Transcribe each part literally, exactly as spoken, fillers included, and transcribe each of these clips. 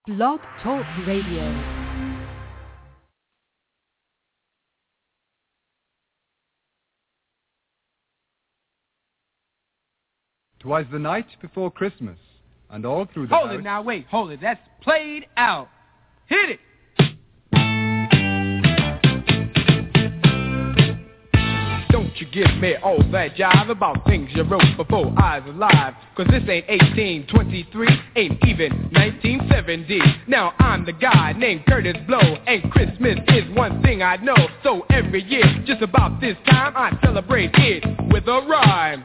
Blog Talk Radio. Twas the night before Christmas, and all through the Hold house... it now, wait, hold it. That's played out. Hit it! Don't you give me all that jive about things you wrote before I was alive. Cause this ain't eighteen twenty-three, ain't even nineteen seventy. Now I'm the guy named Curtis Blow, and Christmas is one thing I know. So every year, just about this time, I celebrate it with a rhyme.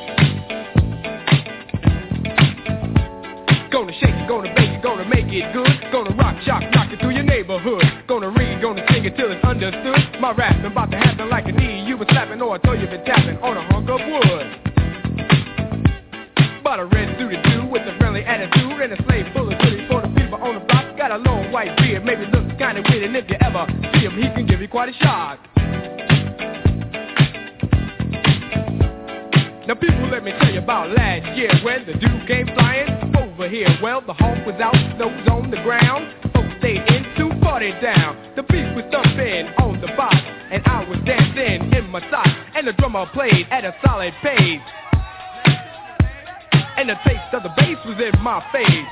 Gonna shake it, gonna bake it, gonna make it good. Gonna rock, shock, knock it through your neighborhood. Gonna read, gonna sing it till it's understood. My rapping about to happen like a knee you been slapping, or I told you been tapping on a hunk of wood. Bought a red suited dude with a friendly attitude and a slave full of goodies for the people on the block. Got a long white beard, maybe looks kinda weird, and if you ever see him, he can give you quite a shock. Now people, let me tell you about last year when the dude came flying over here. Well, the hawk was out, snow was on the ground. Folks stayed in to party down. The beat was thumping on the box, and I was dancing in my socks. And the drummer played at a solid pace, and the taste of the bass was in my face.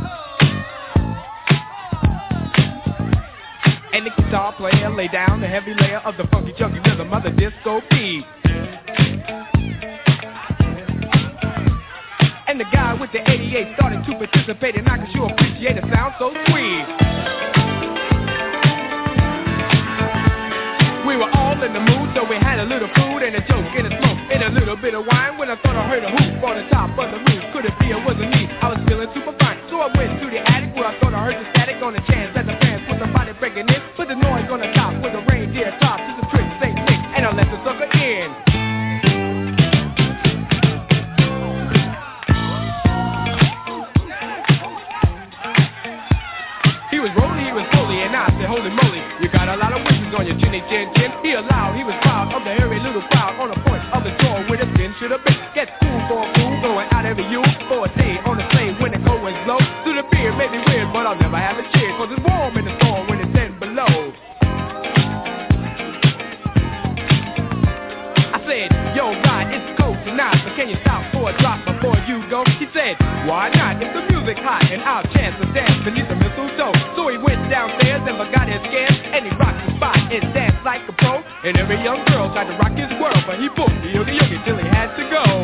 And the guitar player laid down the heavy layer of the funky chunky rhythm of the disco beat. And the guy with the eighty-eight started to participate, and I could sure appreciate a sound so sweet. We were all in the mood, so we had a little food and a joke and a smoke and a little bit of wine. When I thought I heard a hoop on the top of the roof, could it be it wasn't me? I was feeling super fine, so I went to the attic where I thought I heard the static on the chance that the fans put somebody breaking in. Put the noise on the top with a reindeer top to the trick, Saint Nick, and I let the sucker in. Holy moly, you got a lot of wishes on your chinny chin chin. He allowed, he was proud of the hairy little crowd on the point of his door where the skin should have been. Get cool for a fool, going out every you for a day on the slave when the cold winds blow. Through the beer may be weird, but I'll never have a cheer, cause it's warm in the storm when it's ten below. I said, yo, God, it's cold tonight, but can you stop for a drop before you go? He said, why not? If the music hot and I'll chance to dance beneath the mistletoe. So he went downstairs and forgot his scams, and he rocked the spot and danced like a pro. And every young girl tried to rock his world, but he booked the yogi yogi till he had to go.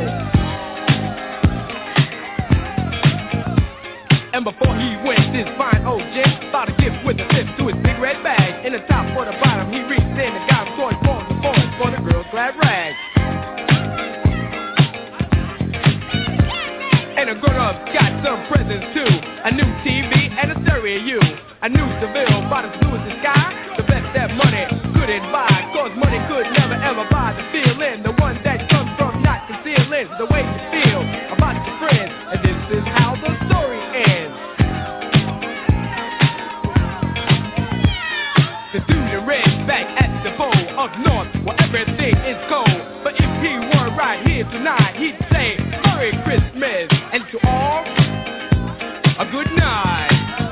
And before he went, this fine old gent bought a gift with a tip to his big red bag. In the top or the bottom, he reached in and got toys, balls, and boys for the girl's glad rags. And the grown-ups got some presents too, a new T V and a stereo. A new Seville, bought as blue as the sky, the best that money couldn't buy. Cause money could never ever buy the feeling, the one that comes from not concealing the way you feel about your friends. And this is how the story ends. The dude in red back at the bowl up north where everything is cold. But if he were right here tonight, he'd say Merry Christmas, and to all a good night.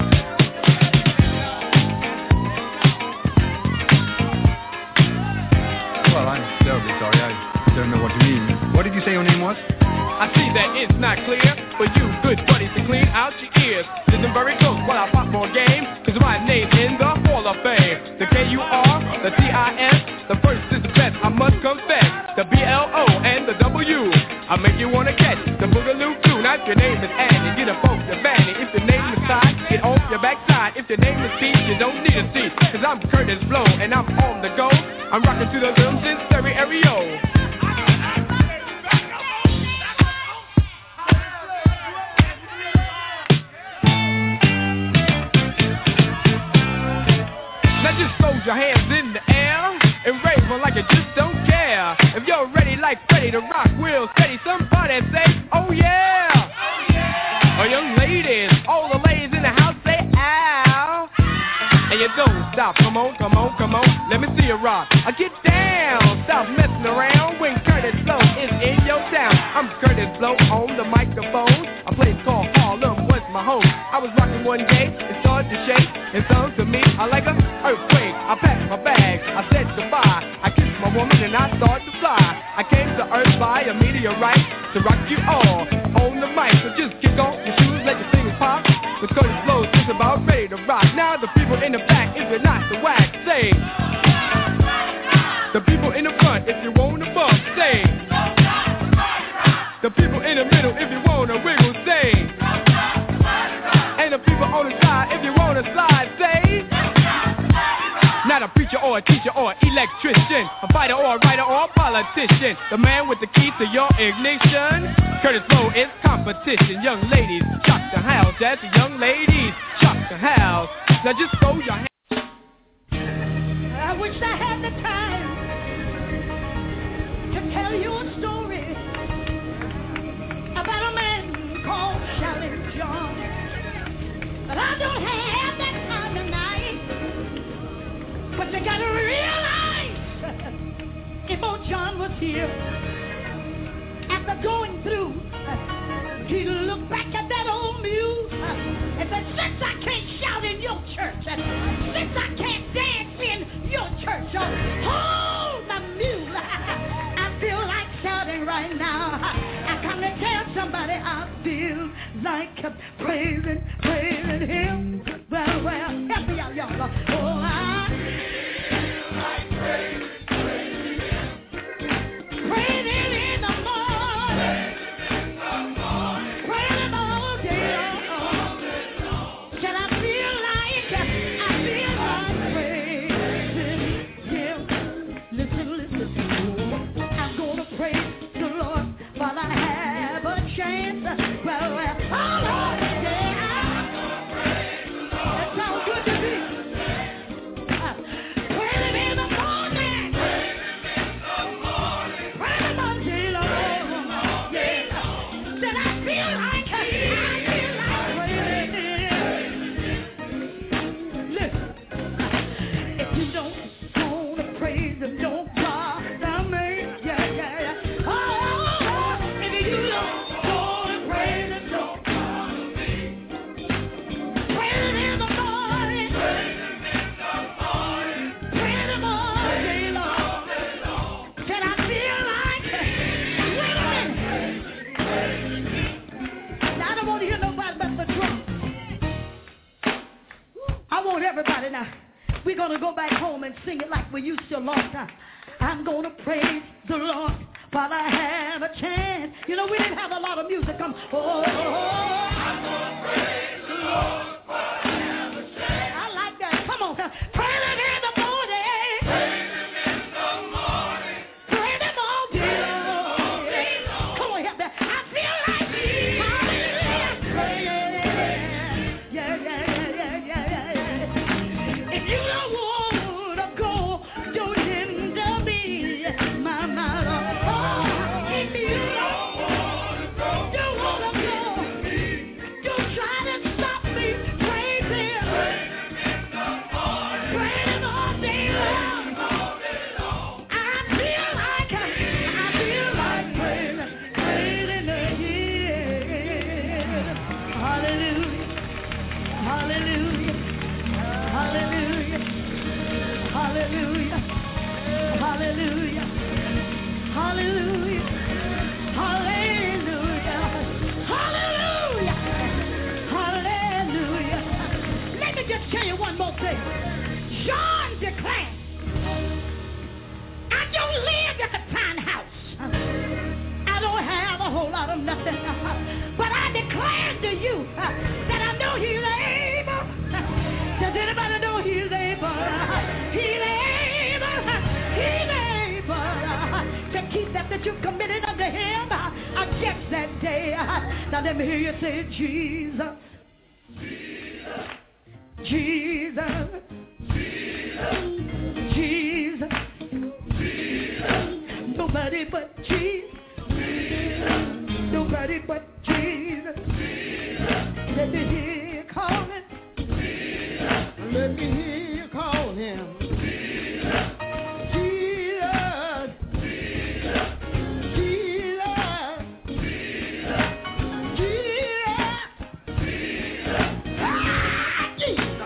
Well, I'm terribly sorry. I don't know what you mean. What did you say your name was? I see that it's not clear, but you good buddies to clean out your ears. Listen very close while I pop more game, cause my name's in the Hall of Fame. The K U R, the T I S, the first is the best, I must confess. The B L O and the W, I make you wanna catch the Boogaloo too. Now if your name is Annie, get a poke your fanny. If your name is Side, get off your backside. If your name is Pete, you don't need a seat, cause I'm Curtis Blow and I'm on the go. I'm rocking to the rhythms in stereo. Now just throw your hands in the air and rave on like you just don't care. If you're ready like Freddie to rock real steady, somebody say, oh yeah. Oh yeah. Or young ladies, all the ladies in the house say, ow. And you don't stop, come on, come on, come on, let me see you rock. I get down, stop messing around when Curtis Blow is in your town. I'm Curtis Blow on the microphone. A place called Harlem was my home. I was rocking one day. start to shake. It sounds to me I like an earthquake. I packed my bags, I said goodbye. I kissed my woman and I started to fly. I came to Earth by a meteorite to rock you all on the mic. So just kick off your shoes, let your fingers pop. The curtain flows, just about ready to rock. Now the people in the back, if you're not the whack, say. The people in the front, if you want to bump, say. The people in the middle, if you want to wiggle, say. And the people on the side, if you want to slide, say. Not a preacher or a teacher or an electrician, a fighter or a writer or a politician. The man with the key to your ignition. Curtis Lowe is competition. Young ladies, shock the house. That's the young ladies, shock the house. Now just throw your hands. I wish I had the time to tell you a story about a man called Shouting John. But I don't have that time tonight. But you gotta realize, if old John was here, after going through, he'd look back at that old mule and said, since I can't shout in your church, since I can't dance in your church, hold my mule, I feel like shouting right now. I come to tell somebody I feel like praising, praising him. Well, well, help me out, y'all. Oh, I feel like praising, praising him. Praising in the morning. Praising in the morning. Praising all day long. Can I feel like, I feel like praising him. Listen, listen. I'm gonna praise the Lord while I have a chance. Well, well, oh Lord, yeah. That sounds good to me. Uh, praise in the morning. Praise in all day long. Yeah. Then I feel like, I feel like praising. Listen, if you don't wanna praise him, don't bother me. Yeah, yeah, yeah. Oh, if you don't wanna praise him, don't bother me. Praise in the morning. Praise him all day long. Can I feel like, wait a minute. Now I don't want to hear nobody but the drum. I want everybody now. We're going to go back home and sing it like we used to a long time. I'm going to praise the Lord while I have a chance. You know, we didn't have a lot of music. Come, oh, I'm going to praise the Lord while I have a chance. I like that. Come on. Praise him in the morning. Praise him in the morning. Praise him all day long. Come on, help me. I feel like hallelujah. Praise. Yeah, yeah, yeah, yeah, yeah, yeah. If you don't want to go, don't hinder me, my mother. Oh, if you don't want to go, don't want to go, don't try to stop me. Praise him. Praise him all day long. I feel like, I feel like praising, praising again. Hallelujah. Hallelujah. Hallelujah. Hallelujah. Hallelujah. Hallelujah. Hallelujah. Hallelujah. Hallelujah. Let me just tell you one more thing. John declared, I don't live at the townhouse. I don't have a whole lot of nothing. But I declare to you that I know he's able. Does anybody know he's able? He's able. He's able to keep that that you've committed unto him against that day. Now let me hear you say, Jesus. Jesus. Jesus. Jesus. Nobody but Jesus. Nobody but Jesus. Let me hear you calling. Let me hear you call him. Jesus. Jesus. Jesus. Jesus. Ah, Jesus.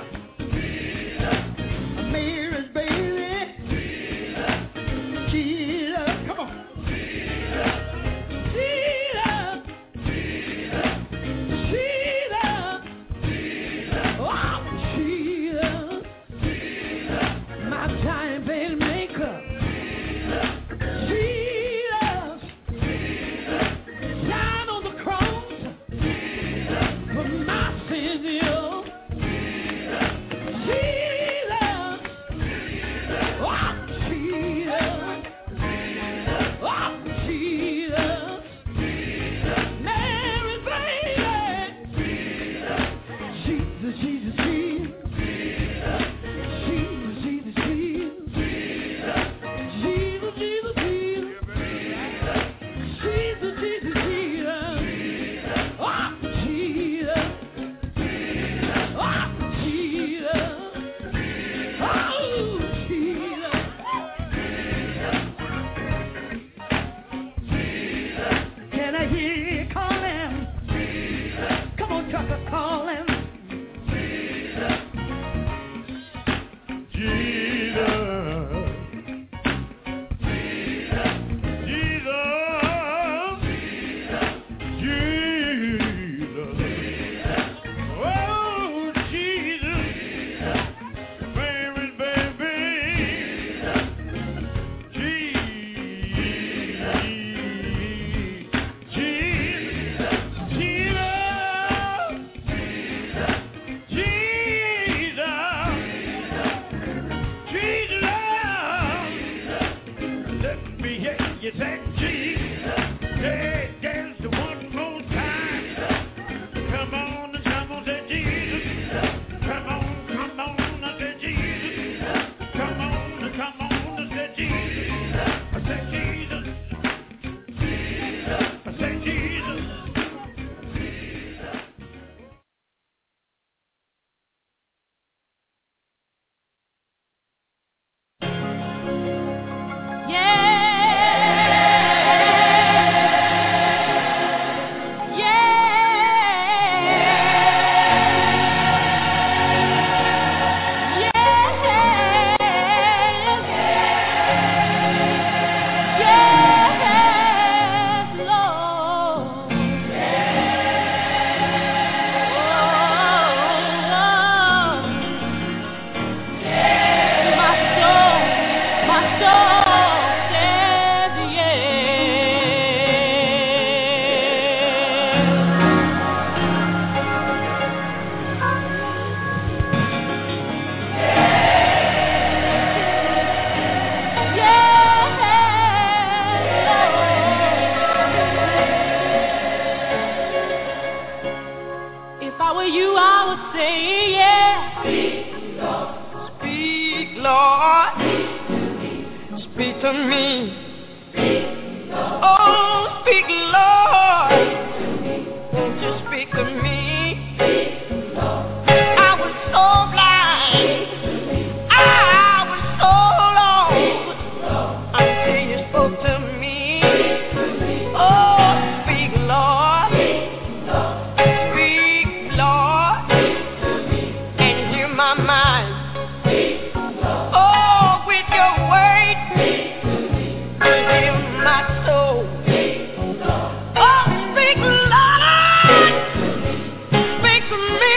to me. Oh, speak, Lord. Won't you speak to me? I was so blind. I was so lost until you spoke to me. Oh, speak, Lord. Speak, Lord. And hear my mind. Oh, with your word. Heal my soul. Oh, speak, Lord. Speak to me.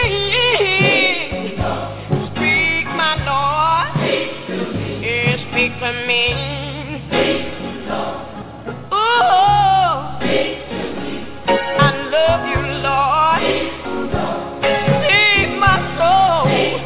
Speak, my Lord. Yeah, speak to me. Oh, I love you, Lord. Save my soul.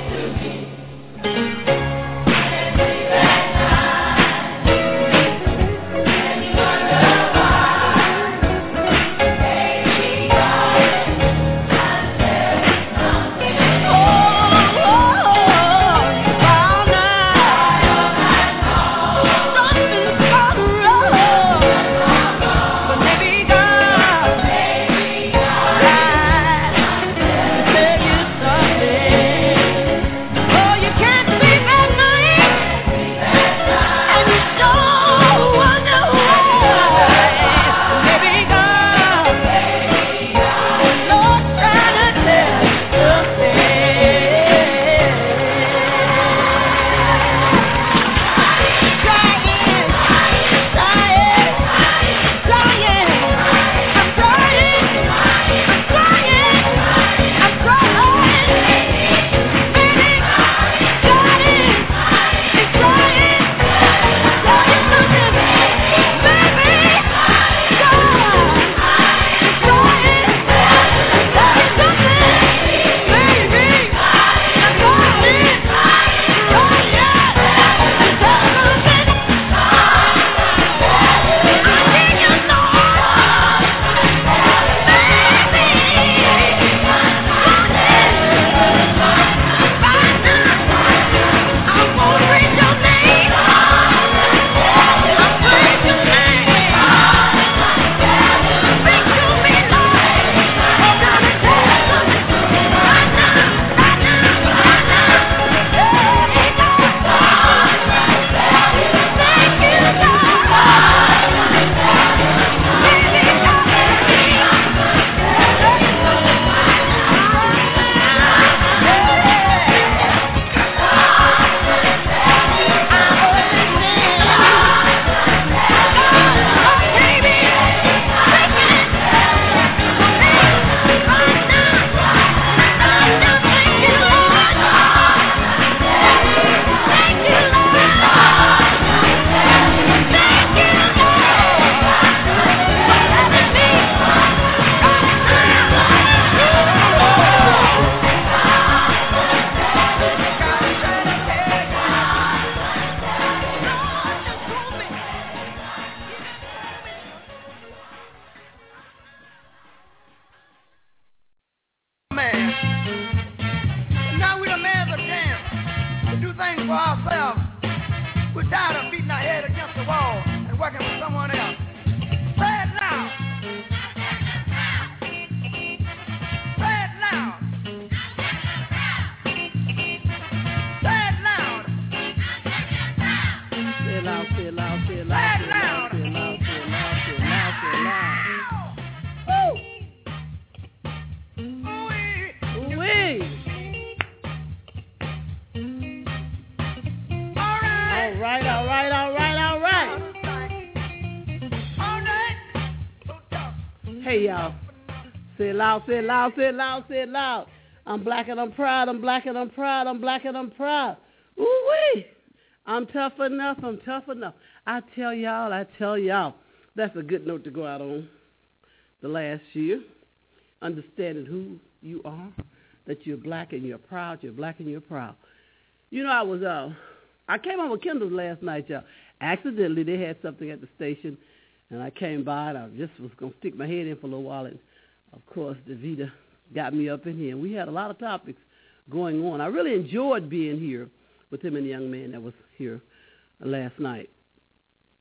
Say it loud, say it loud, say it loud. I'm black and I'm proud, I'm black and I'm proud, I'm black and I'm proud. Ooh-wee. I'm tough enough, I'm tough enough. I tell y'all, I tell y'all. That's a good note to go out on the last year. Understanding who you are, that you're black and you're proud, you're black and you're proud. You know, I was, uh, I came on with Kendall last night, y'all. Accidentally, they had something at the station, and I came by, and I just was going to stick my head in for a little while, and of course, Davita got me up in here, and we had a lot of topics going on. I really enjoyed being here with him and the young man that was here last night.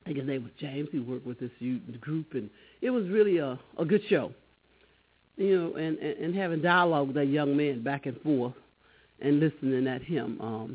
think his name was James. He worked with this youth group, and it was really a, a good show. You know, and, and, and having dialogue with that young man back and forth and listening at him um,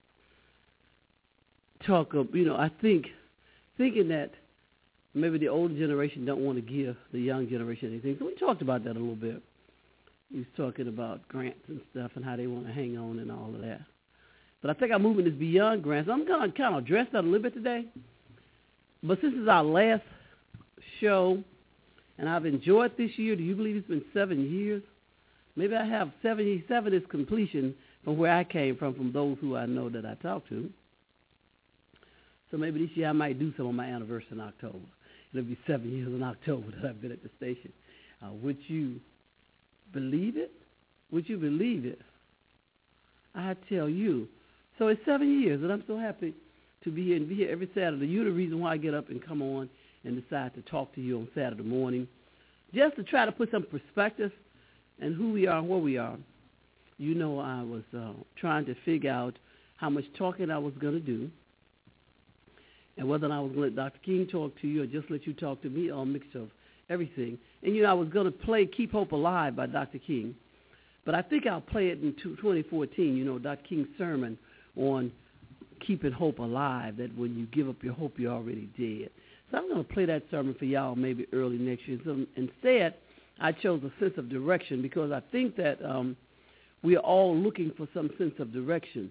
talk of, you know, I think, thinking that maybe the older generation don't want to give the young generation anything. So we talked about that a little bit. He was talking about grants and stuff and how they want to hang on and all of that. But I think our movement is beyond grants. I'm going to kind of address that a little bit today. But since it's our last show, and I've enjoyed this year, do you believe it's been seven years? Maybe I have seventy-seven is completion from where I came from, from those who I know that I talk to. So maybe this year I might do some on my anniversary in October. It'll be seven years in October that I've been at the station. Uh, would you believe it? Would you believe it? I tell you. So it's seven years, and I'm so happy to be here and be here every Saturday. You're the reason why I get up and come on and decide to talk to you on Saturday morning, just to try to put some perspective and who we are and where we are. You know, I was uh, trying to figure out how much talking I was going to do and whether or not I was going to let Doctor King talk to you or just let you talk to me, or a mixture of everything. And, you know, I was going to play Keep Hope Alive by Doctor King, but I think I'll play it in twenty fourteen, you know, Doctor King's sermon on keeping hope alive, that when you give up your hope, you're already dead. So I'm going to play that sermon for y'all maybe early next year. So instead, I chose a sense of direction because I think that um, we are all looking for some sense of direction.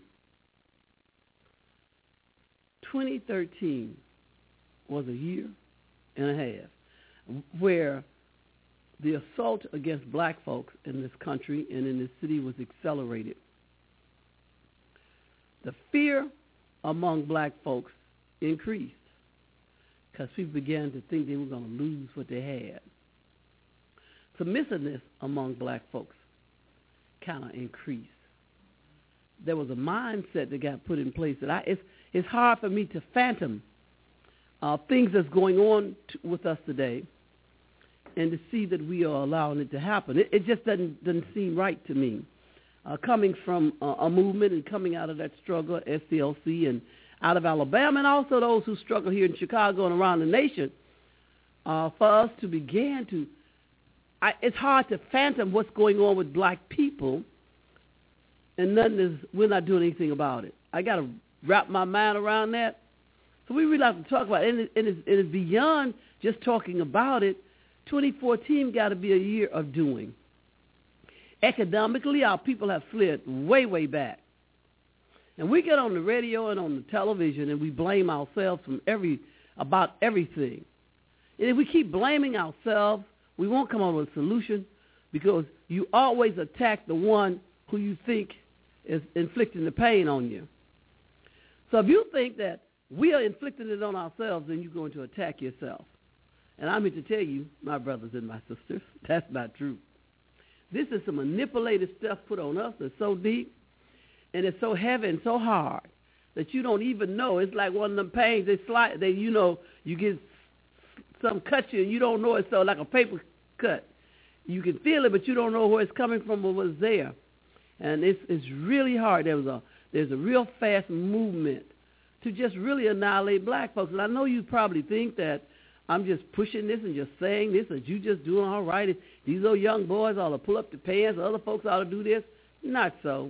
twenty thirteen was a year and a half where the assault against black folks in this country and in this city was accelerated. The fear among black folks increased because people began to think they were going to lose what they had. Submissiveness among black folks kind of increased. There was a mindset that got put in place that I, it's, it's hard for me to fathom uh, things that's going on to, with us today and to see that we are allowing it to happen. It, it just doesn't, doesn't seem right to me. Uh, coming from uh, a movement and coming out of that struggle, S C L C, and out of Alabama, and also those who struggle here in Chicago and around the nation, uh, for us to begin to, I, it's hard to fathom what's going on with black people, and nothing is, we're not doing anything about it. I got to wrap my mind around that. So we really have to talk about it, and, it, and it's, it is beyond just talking about it. twenty fourteen got to be a year of doing. Economically, our people have slid way, way back. And we get on the radio and on the television and we blame ourselves from every about everything. And if we keep blaming ourselves, we won't come up with a solution because you always attack the one who you think is inflicting the pain on you. So if you think that we are inflicting it on ourselves, then you're going to attack yourself. And I'm here to tell you, my brothers and my sisters, that's not true. This is some manipulated stuff put on us that's so deep, and it's so heavy and so hard that you don't even know. It's like one of them pains. They slide. They, you know, you get some cut you, and you don't know it's so like a paper cut. You can feel it, but you don't know where it's coming from or what's there. And it's it's really hard. There was a there's a real fast movement to just really annihilate black folks. And I know you probably think that I'm just pushing this and just saying this, that you just doing all right. These little young boys ought to pull up the pants, other folks ought to do this. Not so.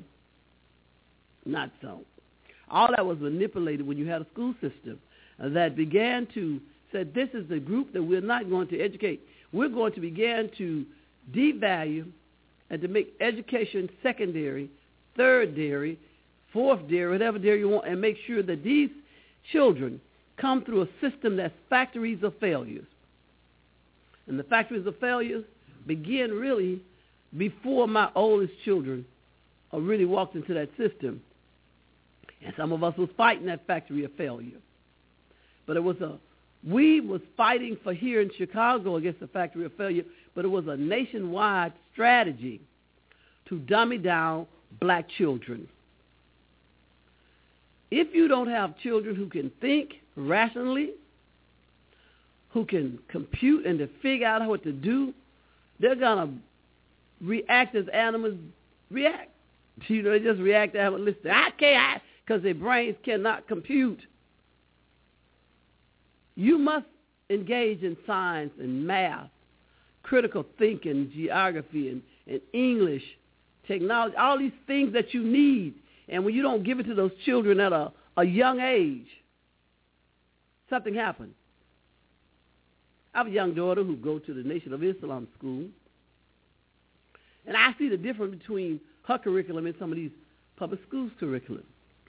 Not so. All that was manipulated when you had a school system that began to say, this is the group that we're not going to educate. We're going to begin to devalue and to make education secondary, third dairy, fourth dairy, whatever dairy you want, and make sure that these children come through a system that's factories of failures. And the factories of failures begin really before my oldest children really walked into that system. And some of us was fighting that factory of failure. But it was a, we was fighting for here in Chicago against the factory of failure, but it was a nationwide strategy to dummy down black children. If you don't have children who can think rationally, who can compute and to figure out what to do, they're going to react as animals react. You know, they just react to have a listen. I can't, because their brains cannot compute. You must engage in science and math, critical thinking, geography, and, and English, technology, all these things that you need. And when you don't give it to those children at a, a young age, something happens. I have a young daughter who goes to the Nation of Islam school, and I see the difference between her curriculum and some of these public schools curriculum.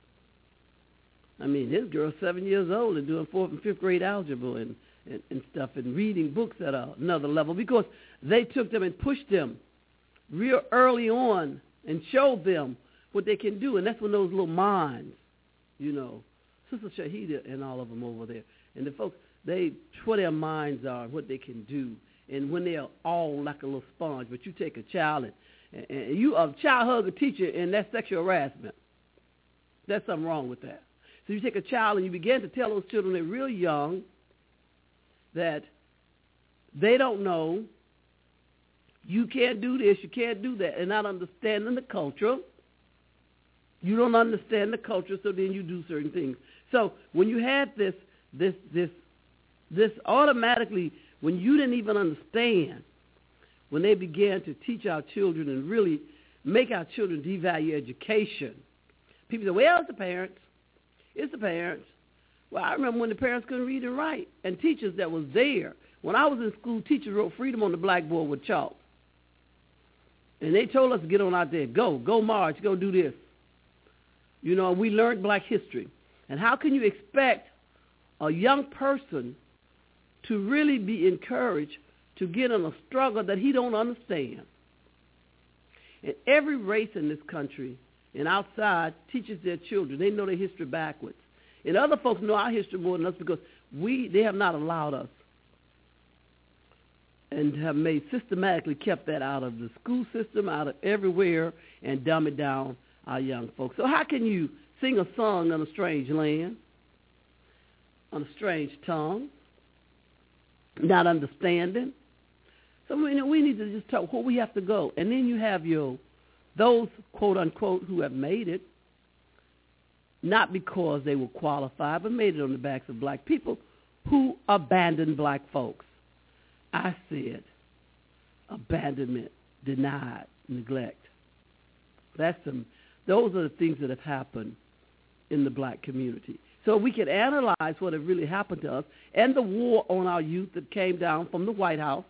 I mean, this girl's seven years old and doing fourth and fifth grade algebra and, and, and stuff and reading books at a, another level because they took them and pushed them real early on and showed them what they can do. And that's when those little minds, you know, Sister Shahida and all of them over there, and the folks, they, what their minds are, what they can do. And when they're all like a little sponge, but you take a child and, and you a child hug a teacher and that's sexual harassment. There's something wrong with that. So you take a child and you begin to tell those children they're real young that they don't know, you can't do this, you can't do that, and not understanding the culture. You don't understand the culture, so then you do certain things. So when you had this, this, this, this automatically, when you didn't even understand, when they began to teach our children and really make our children devalue education, people say, well, it's the parents. It's the parents. Well, I remember when the parents couldn't read and write, and teachers that was there. When I was in school, teachers wrote freedom on the blackboard with chalk. And they told us to get on out there, go, go march, go do this. You know, we learned black history. And how can you expect a young person to really be encouraged to get in a struggle that he don't understand? And every race in this country and outside teaches their children. They know their history backwards. And other folks know our history more than us because we they have not allowed us and have made systematically kept that out of the school system, out of everywhere, and dumb it down our young folks. So how can you sing a song on a strange land, on a strange tongue, not understanding? So we, we need to just talk where we have to go. And then you have your, those, quote, unquote, who have made it, not because they were qualified, but made it on the backs of black people who abandoned black folks. I said abandonment, denied, neglect. That's some, those are the things that have happened in the black community. So we can analyze what have really happened to us and the war on our youth that came down from the White House.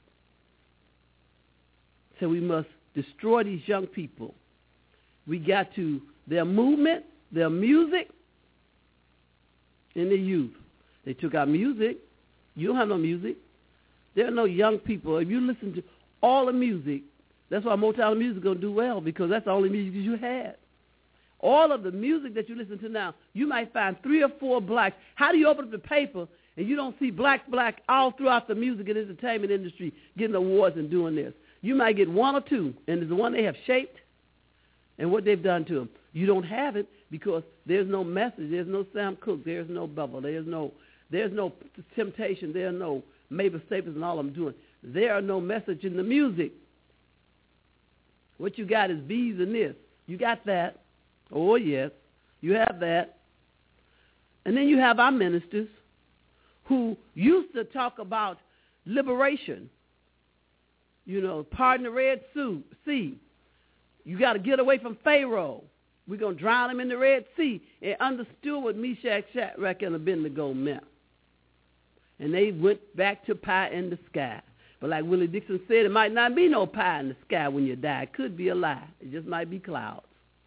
So we must destroy these young people. We got to, their movement, their music, and their youth. They took our music. You don't have no music. There are no young people. If you listen to all the music, that's why Motown music is going to do well, because that's the only music you had. All of the music that you listen to now, you might find three or four blacks. How do you open up the paper and you don't see black, black all throughout the music and entertainment industry getting awards and doing this? You might get one or two, and it's the one they have shaped and what they've done to them. You don't have it because there's no message. There's no Sam Cooke. There's no Bubba. There's no, there's no Temptation. There's no Mavis Staples and all I'm doing. There are no message in the music. What you got is bees and this. You got that. Oh, yes. You have that. And then you have our ministers who used to talk about liberation. You know, pardon the Red Sea. You got to get away from Pharaoh. We're going to drown him in the Red Sea. And understood what Meshach, Shadrach, and Abednego meant. And they went back to pie in the sky. But like Willie Dixon said, it might not be no pie in the sky when you die. It could be a lie. It just might be clouds.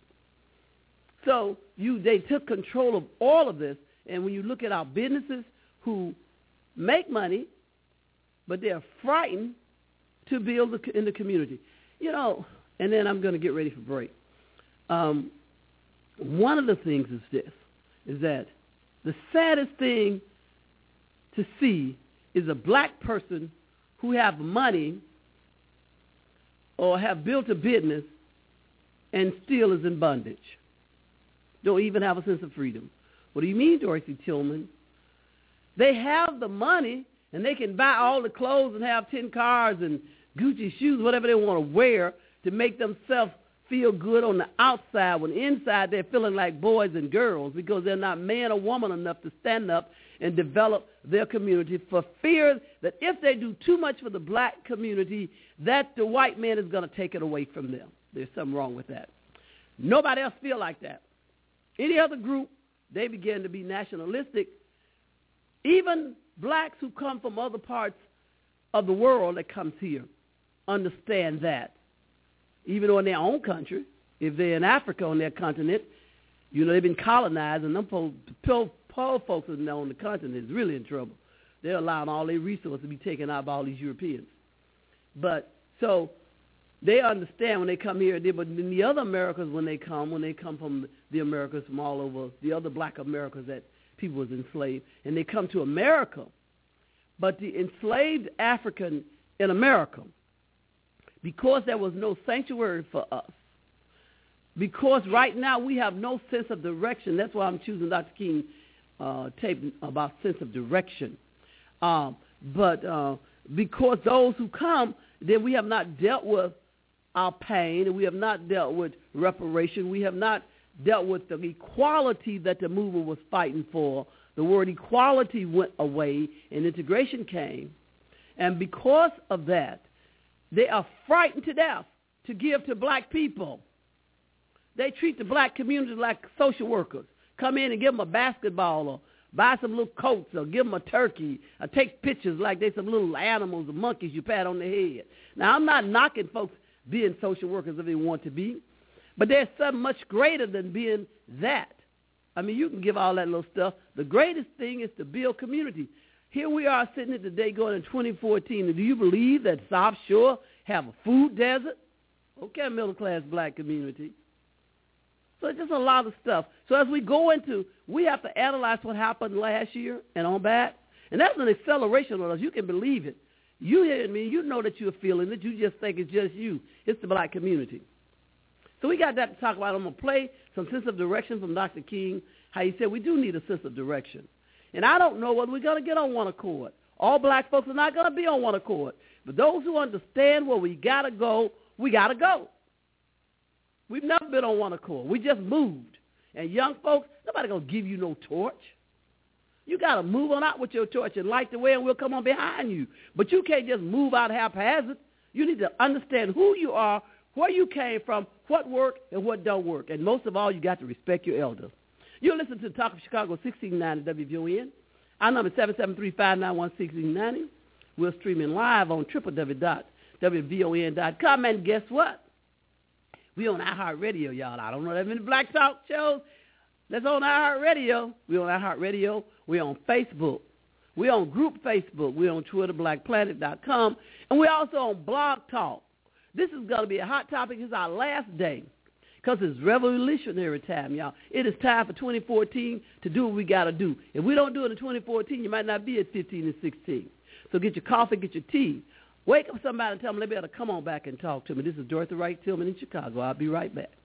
So you, they took control of all of this. And when you look at our businesses who make money, but they're frightened to build in the community. You know, and then I'm going to get ready for break. Um, one of the things is this, is that the saddest thing to see is a black person who have money or have built a business and still is in bondage. Don't even have a sense of freedom. What do you mean, Dorothy Tillman? They have the money and they can buy all the clothes and have ten cars and Gucci shoes, whatever they want to wear to make themselves feel good on the outside when inside they're feeling like boys and girls because they're not man or woman enough to stand up and develop their community for fear that if they do too much for the black community, that the white man is going to take it away from them. There's something wrong with that. Nobody else feel like that. Any other group, they begin to be nationalistic. Even blacks who come from other parts of the world that comes here understand that. Even though in their own country, if they're in Africa on their continent, you know, they've been colonized, and them poor, poor, poor folks on the continent is really in trouble. They're allowing all their resources to be taken out by all these Europeans. But so they understand when they come here, but in the other Americas when they come, when they come from the Americas from all over, the other black Americas that people was enslaved, and they come to America, but the enslaved African in America, because there was no sanctuary for us, because right now we have no sense of direction. That's why I'm choosing Doctor King uh, tape about sense of direction. Um, but uh, because those who come, then we have not dealt with our pain, and we have not dealt with reparation. We have not dealt with the equality that the movement was fighting for. The word equality went away, and integration came. And because of that, they are frightened to death to give to black people. They treat the black community like social workers. Come in and give them a basketball or buy some little coats or give them a turkey or take pictures like they some little animals or monkeys you pat on the head. Now, I'm not knocking folks being social workers if they want to be, but there's something much greater than being that. I mean, you can give all that little stuff. The greatest thing is to build community. Here we are sitting here today going in twenty fourteen, and do you believe that South Shore have a food desert? Okay, middle-class black community. So it's just a lot of stuff. So as we go into, we have to analyze what happened last year and on back, and that's an acceleration on us. You can believe it. You hear me, you know that you're feeling it. You just think it's just you. It's the black community. So we got that to talk about. I'm going to play some sense of direction from Doctor King, how he said we do need a sense of direction. And I don't know whether we're going to get on one accord. All black folks are not going to be on one accord. But those who understand where we got to go, we got to go. We've never been on one accord. We just moved. And young folks, nobody going to give you no torch. You got to move on out with your torch and light the way, and we'll come on behind you. But you can't just move out haphazard. You need to understand who you are, where you came from, what worked, and what don't work. And most of all, you got to respect your elders. You're listening to Talk of Chicago, sixteen ninety W V O N. Our number is seven seven three, five nine one, six six nine zero. We're streaming live on w w w dot w v o n dot com. And guess what? We on iHeartRadio, y'all. I don't know that many black talk shows that's on iHeartRadio. We on iHeartRadio. We're on Facebook. We're on group Facebook. We're on Twitter, black planet dot com. And we're also on Blog Talk. This is going to be a hot topic. It's our last day because it's revolutionary time, y'all. It is time for twenty fourteen to do what we got to do. If we don't do it in twenty fourteen, you might not be at fifteen and sixteen. So get your coffee, get your tea. Wake up somebody and tell them they better come on back and talk to me. This is Dorothy Wright Tillman in Chicago. I'll be right back.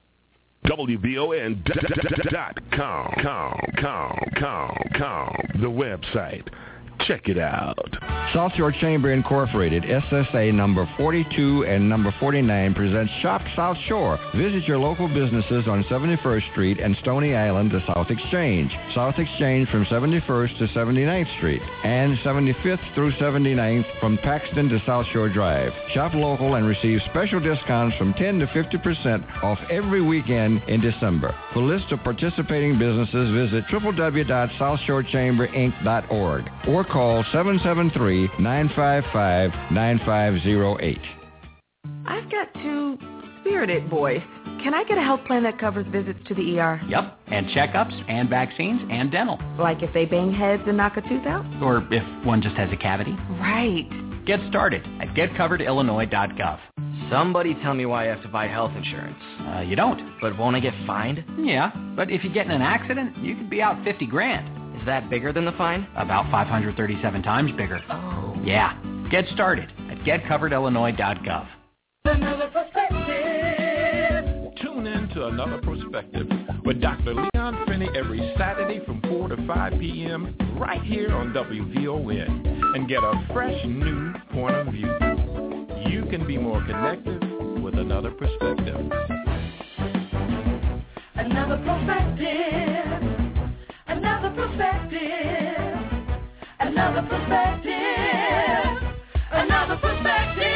W V O N dot com, com, com, com, com, the website. Check it out. South Shore Chamber Incorporated, S S A number forty-two and number forty-nine presents Shop South Shore. Visit your local businesses on seventy-first Street and Stony Island to South Exchange. South Exchange from seventy-first to seventy-ninth Street and seventy-fifth through seventy-ninth from Paxton to South Shore Drive. Shop local and receive special discounts from ten to fifty percent off every weekend in December. For lists of participating businesses, visit w w w dot south shore chamber inc dot org or call seven seven three, nine five five, nine five zero eight. I've got two spirited boys. Can I get a health plan that covers visits to the E R? Yep, and checkups, and vaccines, and dental. Like if they bang heads and knock a tooth out? Or if one just has a cavity. Right. Get started at get covered illinois dot gov. Somebody tell me why I have to buy health insurance. Uh, you don't. But won't I get fined? Yeah, but if you get in an accident, you could be out fifty grand. Is that bigger than the fine? About five hundred thirty-seven times bigger. Oh. Yeah. Get started at get covered illinois dot gov. Another perspective. Tune in to Another Perspective with Doctor Leon Finney every Saturday from four to five p.m. right here on W V O N and get a fresh new point of view. You can be more connected with Another Perspective. Another perspective, another perspective, another perspective, another perspective.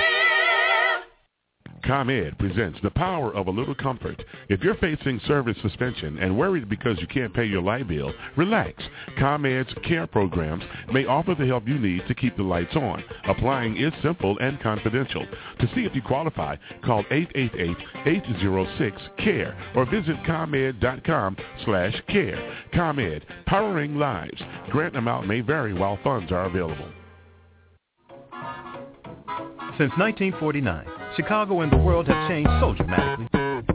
ComEd presents The Power of a Little Comfort. If you're facing service suspension and worried because you can't pay your light bill, relax. ComEd's care programs may offer the help you need to keep the lights on. Applying is simple and confidential. To see if you qualify, call eight eight eight, eight zero six, C A R E or visit ComEd.com slash care. ComEd, powering lives. Grant amount may vary while funds are available. Since nineteen forty-nine, Chicago and the world have changed so dramatically.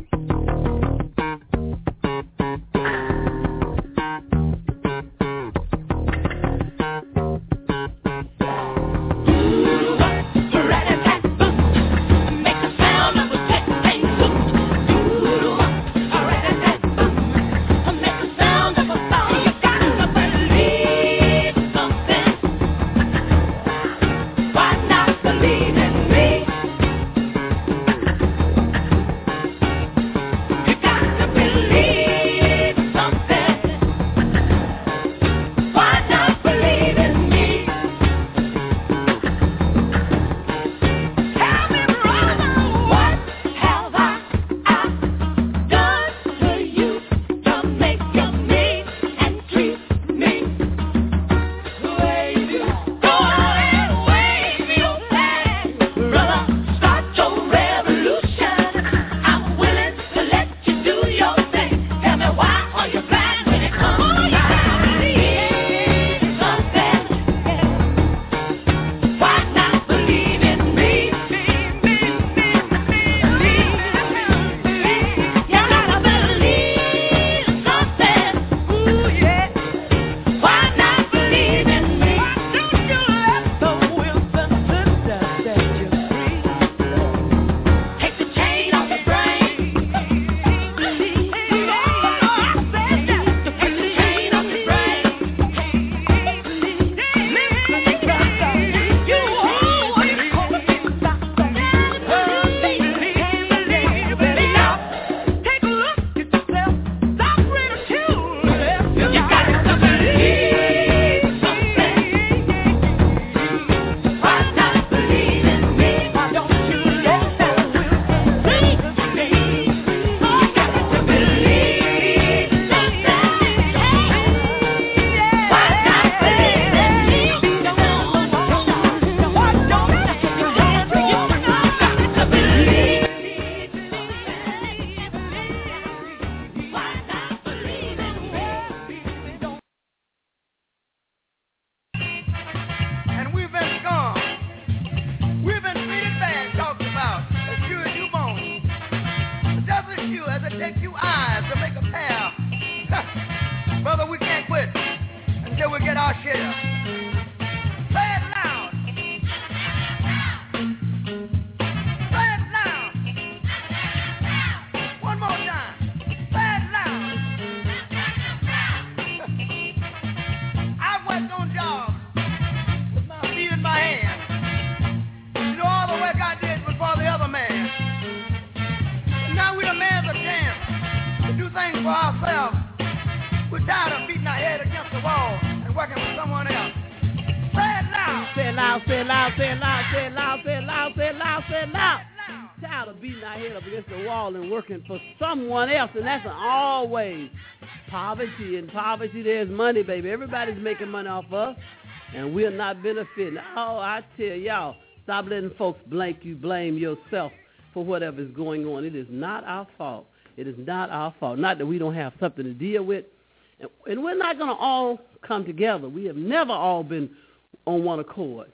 For someone else, and that's always poverty. In poverty, there's money, baby. Everybody's making money off us, and we're not benefiting. Oh, I tell y'all, stop letting folks blame you, blame yourself for whatever's going on. It is not our fault. It is not our fault. Not that we don't have something to deal with, and, and we're not going to all come together. We have never all been on one accord.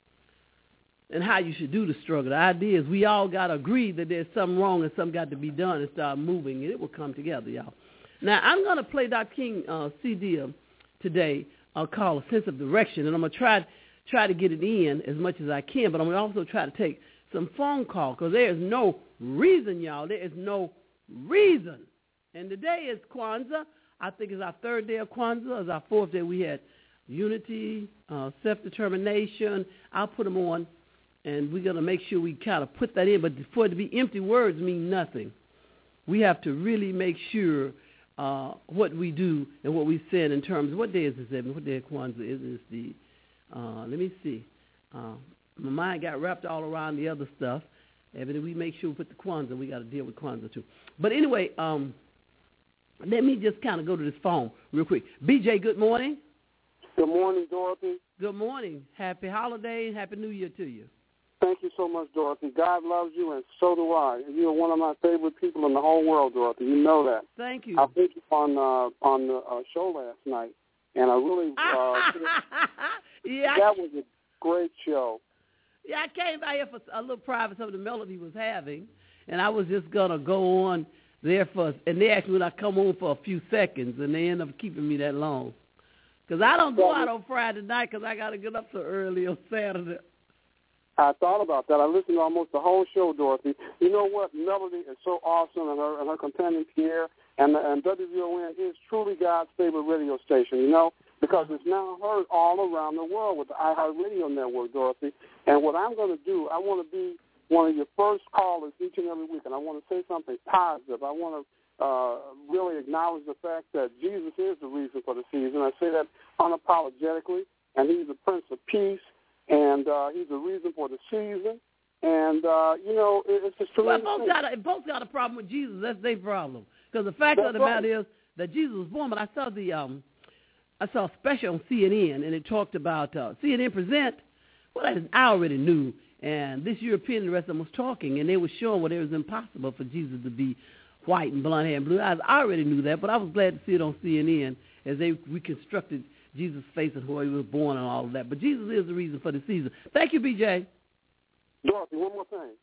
And how you should do the struggle. The idea is we all got to agree that there's something wrong and something got to be done and start moving, and it will come together, y'all. Now, I'm going to play Doctor King uh, C D today uh, called A Sense of Direction, and I'm going to try try to get it in as much as I can, but I'm going to also try to take some phone calls because there is no reason, y'all. There is no reason. And today is Kwanzaa. I think it's our third day of Kwanzaa. It's our fourth day. We had unity, uh, self-determination. I'll put them on. And we're going to make sure we kind of put that in. But for it to be empty words mean nothing. We have to really make sure uh, what we do and what we send in terms of what day is this? What day of Kwanzaa is this? The uh, let me see. Uh, my mind got wrapped all around the other stuff. And we make sure we put the Kwanzaa. We got to deal with Kwanzaa too. But anyway, um, let me just kind of go to this phone real quick. B J, good morning. Good morning, Dorothy. Good morning. Happy holidays. Happy New Year to you. Thank you so much, Dorothy. God loves you, and so do I. You are one of my favorite people in the whole world, Dorothy. You know that. Thank you. I put you on uh, on the uh, show last night, and I really uh, yeah, that was a great show. Yeah, I came by here for a little private some of the melody was having, and I was just gonna go on there for, and they asked me would I come on for a few seconds, and they ended up keeping me that long. Because I don't go out on Friday night because I got to get up so early on Saturday. I thought about that. I listened to almost the whole show, Dorothy. You know what? Melody is so awesome, and her and her companion Pierre, and and W V O N is truly God's favorite radio station. You know, because it's now heard all around the world with the iHeartRadio network, Dorothy. And what I'm going to do, I want to be one of your first callers each and every week, and I want to say something positive. I want to uh, really acknowledge the fact that Jesus is the reason for the season. I say that unapologetically, and He's the Prince of Peace. And uh, he's the reason for the season. And, uh, you know, it, it's just tremendous. Well, folks got, a, folks got a problem with Jesus. That's their problem. Because the fact That's of the right. matter is that Jesus was born. But I saw the um, I saw a special on C N N, and it talked about uh, C N N Present. Well, I already knew. And this European and the rest of them was talking, and they were showing what it was impossible for Jesus to be white and blonde hair and blue eyes. I already knew that, but I was glad to see it on C N N as they reconstructed Jesus' face and where he was born and all of that. But Jesus is the reason for the season. Thank you, B J. Dorothy, one more thing.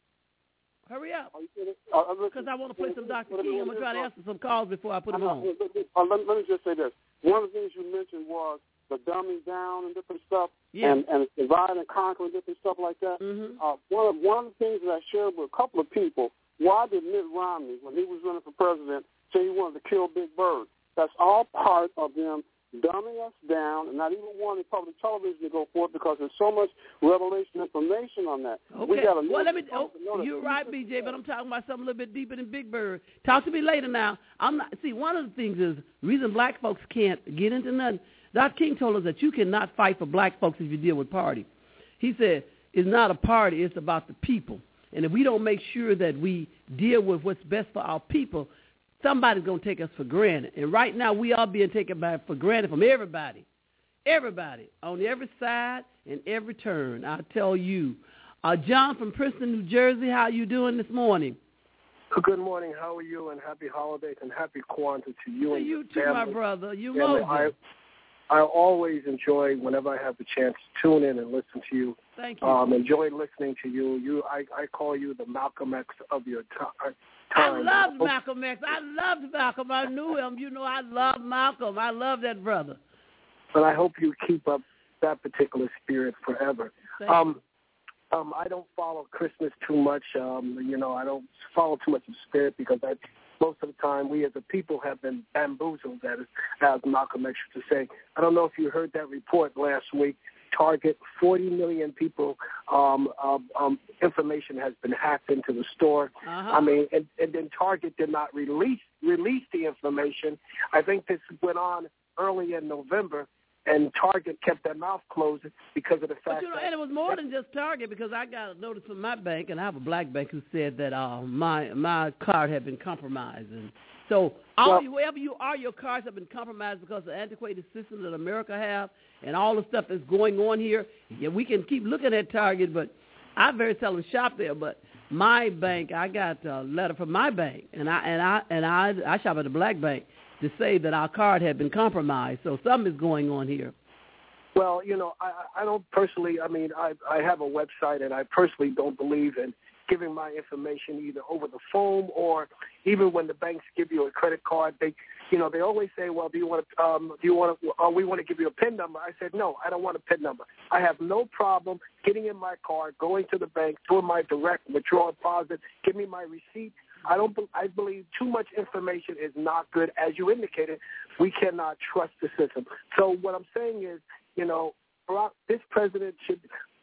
Hurry up. Because uh, I want to play some Doctor King. I'm going to try to answer some calls before I put him on. Uh, let, let me just say this. One of the things you mentioned was the dumbing down and different stuff, yeah. and, and divide and conquer and different stuff like that. Mm-hmm. Uh, one, of, one of the things that I shared with a couple of people, why did Mitt Romney, when he was running for president, say he wanted to kill Big Bird? That's all part of them dumbing us down and not even wanting public television to go forth because there's so much revelation information on that. Okay. We gotta well, let me. Oh, you're right, B J, but I'm talking about something a little bit deeper than Big Bird. Talk to me later now. I'm not. See, one of the things is the reason black folks can't get into nothing. Doctor King told us that you cannot fight for black folks if you deal with party. He said it's not a party; it's about the people. And if we don't make sure that we deal with what's best for our people, somebody's going to take us for granted. And right now, we are being taken by, for granted from everybody. Everybody, on every side and every turn. I tell you. Uh, John from Princeton, New Jersey, how are you doing this morning? Good morning. How are you? And happy holidays and happy Kwanzaa to you to and you your too, family. my brother. You family. Moses. I, I always enjoy whenever I have the chance to tune in and listen to you. Thank you. Um, enjoy listening to you. You, I, I call you the Malcolm X of your time. I loved Malcolm X. I loved Malcolm. I knew him. You know, I love Malcolm. I love that brother. But I hope you keep up that particular spirit forever. Thank um, um, I don't follow Christmas too much. Um, you know, I don't follow too much of the spirit because I, most of the time we as a people have been bamboozled, as, as Malcolm X used to say. I don't know if you heard that report last week. Target, forty million people, um, um, um, information has been hacked into the store. Uh-huh. I mean, and, and then Target did not release release the information. I think this went on early in November, and Target kept their mouth closed because of the fact but you know, that... And it was more than just Target, because I got a notice from my bank, and I have a black bank, who said that uh, my my card had been compromised. And so all well, you, wherever you are, your cards have been compromised because of the antiquated system that America have and all the stuff that's going on here. Yeah, we can keep looking at Target, but I very seldom shop there. But my bank, I got a letter from my bank, and I and I and I, I shop at a black bank, to say that our card had been compromised. So something is going on here. Well, you know, I, I don't personally, I mean, I, I have a website, and I personally don't believe in giving my information either over the phone or even when the banks give you a credit card, they, you know, they always say, well, do you want to, um, do you want to, uh, we want to give you a PIN number. I said, no, I don't want a PIN number. I have no problem getting in my card, going to the bank, doing my direct withdrawal deposit, give me my receipt. I don't. I believe too much information is not good. As you indicated, we cannot trust the system. So what I'm saying is, you know, this president should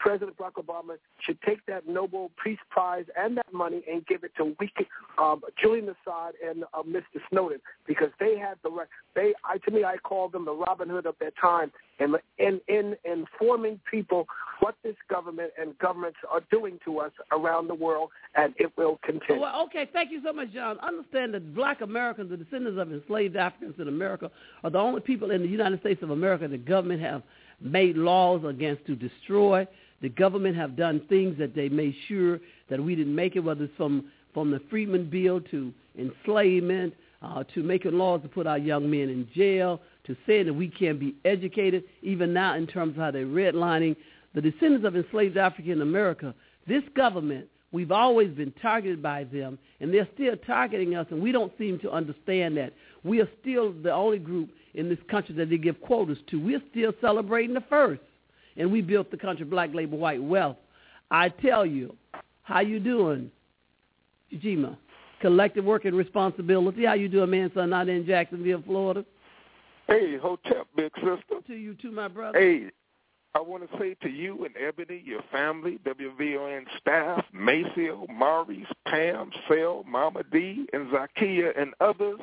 President Barack Obama should take that Nobel Peace Prize and that money and give it to weak, um, Julian Assad and uh, Mister Snowden, because they had the right. They, I, to me, I call them the Robin Hood of their time, in in in informing people what this government and governments are doing to us around the world, and it will continue. Well, okay, thank you so much, John. Understand that black Americans, the descendants of enslaved Africans in America, are the only people in the United States of America the government have made laws against to destroy. The government have done things that they made sure that we didn't make it, whether it's from, from the Freedmen Bill to enslavement, uh, to making laws to put our young men in jail, to saying that we can't be educated, even now in terms of how they're redlining the descendants of enslaved Africa in America. This government, we've always been targeted by them, and they're still targeting us, and we don't seem to understand that. We are still the only group in this country that they give quotas to. We're still celebrating the first, and we built the country black labor white wealth. I tell you, how you doing, Ujima? Collective work and responsibility. How you doing, man, son, out in Jacksonville, Florida? Hey, Hotep, big sister. To you too, my brother. Hey, I want to say to you and Ebony, your family, W V O N staff, Maceo, Maurice, Pam, Sel, Mama D, and Zakia, and others,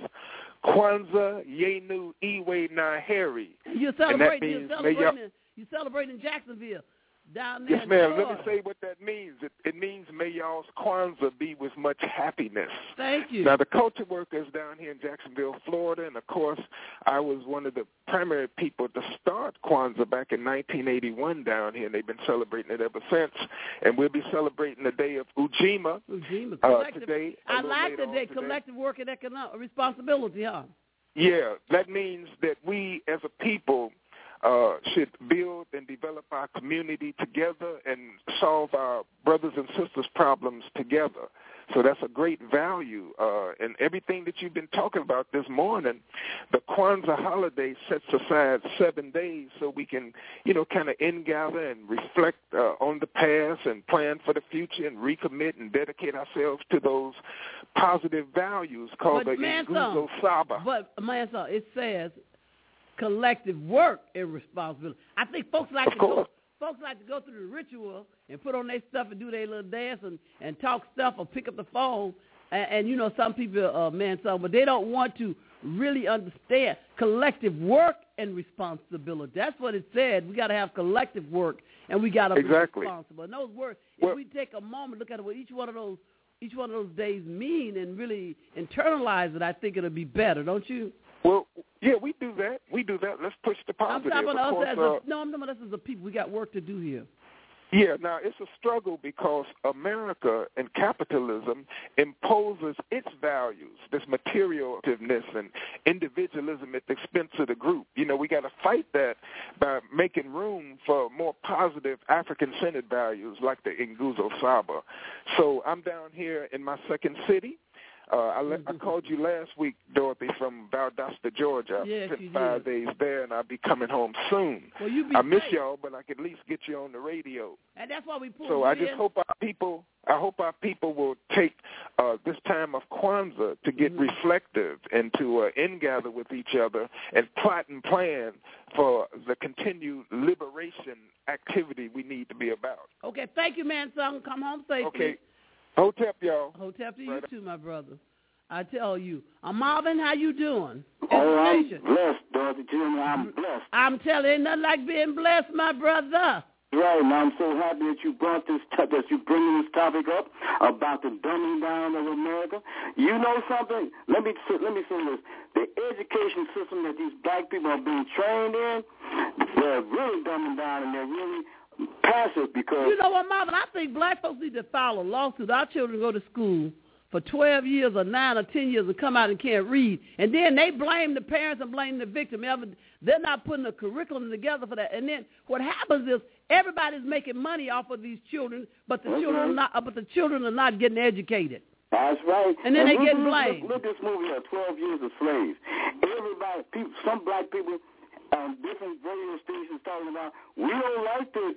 Kwanzaa, Yenu, Iwe, Naheri. You're celebrating, you're celebrating, you're celebrating Jacksonville. Down there yes, ma'am. Let me say what that means. It, it means may y'all's Kwanzaa be with much happiness. Thank you. Now, the culture workers down here in Jacksonville, Florida, and, of course, I was one of the primary people to start Kwanzaa back in nineteen eighty-one down here, and they've been celebrating it ever since. And we'll be celebrating the day of Ujima, Ujima. Uh, today. I like the day, collective work and economic responsibility, huh? Yeah, that means that we as a people Uh, should build and develop our community together and solve our brothers and sisters' problems together. So that's a great value. Uh, and everything that you've been talking about this morning, the Kwanzaa holiday sets aside seven days so we can, you know, kind of ingather and reflect uh, on the past and plan for the future and recommit and dedicate ourselves to those positive values called but the Nguzo Saba. But, Mansa, it says collective work and responsibility. I think folks like to go, folks like to go through the ritual and put on their stuff and do their little dance and, and talk stuff or pick up the phone. And, and you know, some people, uh, man, some, but they don't want to really understand collective work and responsibility. That's what it said. We got to have collective work and we got to exactly. be responsible. And those words, well, if we take a moment, look at what each one of those each one of those days mean and really internalize it, I think it'll be better, don't you? Well, yeah, we do that. We do that. Let's push the positive. I'm talking about course, us as uh, a, no, I'm talking about us as a people. We got work to do here. Yeah, now it's a struggle because America and capitalism imposes its values, this materialness and individualism at the expense of the group. You know, we got to fight that by making room for more positive African-centered values like the Nguzo Saba. So I'm down here in my second city. Uh, I, le- I called you last week, Dorothy, from Valdosta, Georgia. Yes, I spent you five did. days there, and I'll be coming home soon. Well, you be I miss safe. y'all, but I could at least get you on the radio. And that's why we pulled So you I just in. hope our people, I hope our people will take uh, this time of Kwanzaa to get mm-hmm. reflective and to uh, ingather with each other and plot and plan for the continued liberation activity we need to be about. Okay, thank you, man, son. Come home safely. Okay. Hotep, y'all. Hotep to right you too, my brother. I tell you. Uh, Marvin, how you doing? Oh, I'm blessed, Dorothy Junior I'm blessed. I'm telling you, ain't nothing like being blessed, my brother. Right, and I'm so happy that you brought this, t- that you bringing this topic up about the dumbing down of America. You know something? Let me let me say this: the education system that these black people are being trained in, they're really dumbing down and they're really passive because. You know what, Marvin? I think black folks need to file a lawsuit. Our children go to school for twelve years or nine or ten years and come out and can't read. And then they blame the parents and blame the victim. They're not putting a curriculum together for that. And then what happens is everybody's making money off of these children, but the That's children right. are not. Uh, but the children are not getting educated. That's right. And then and they look, get look, blamed. Look, look this movie here, twelve Years a Slave. Everybody, people, some black people on different radio stations talking about, we don't like it because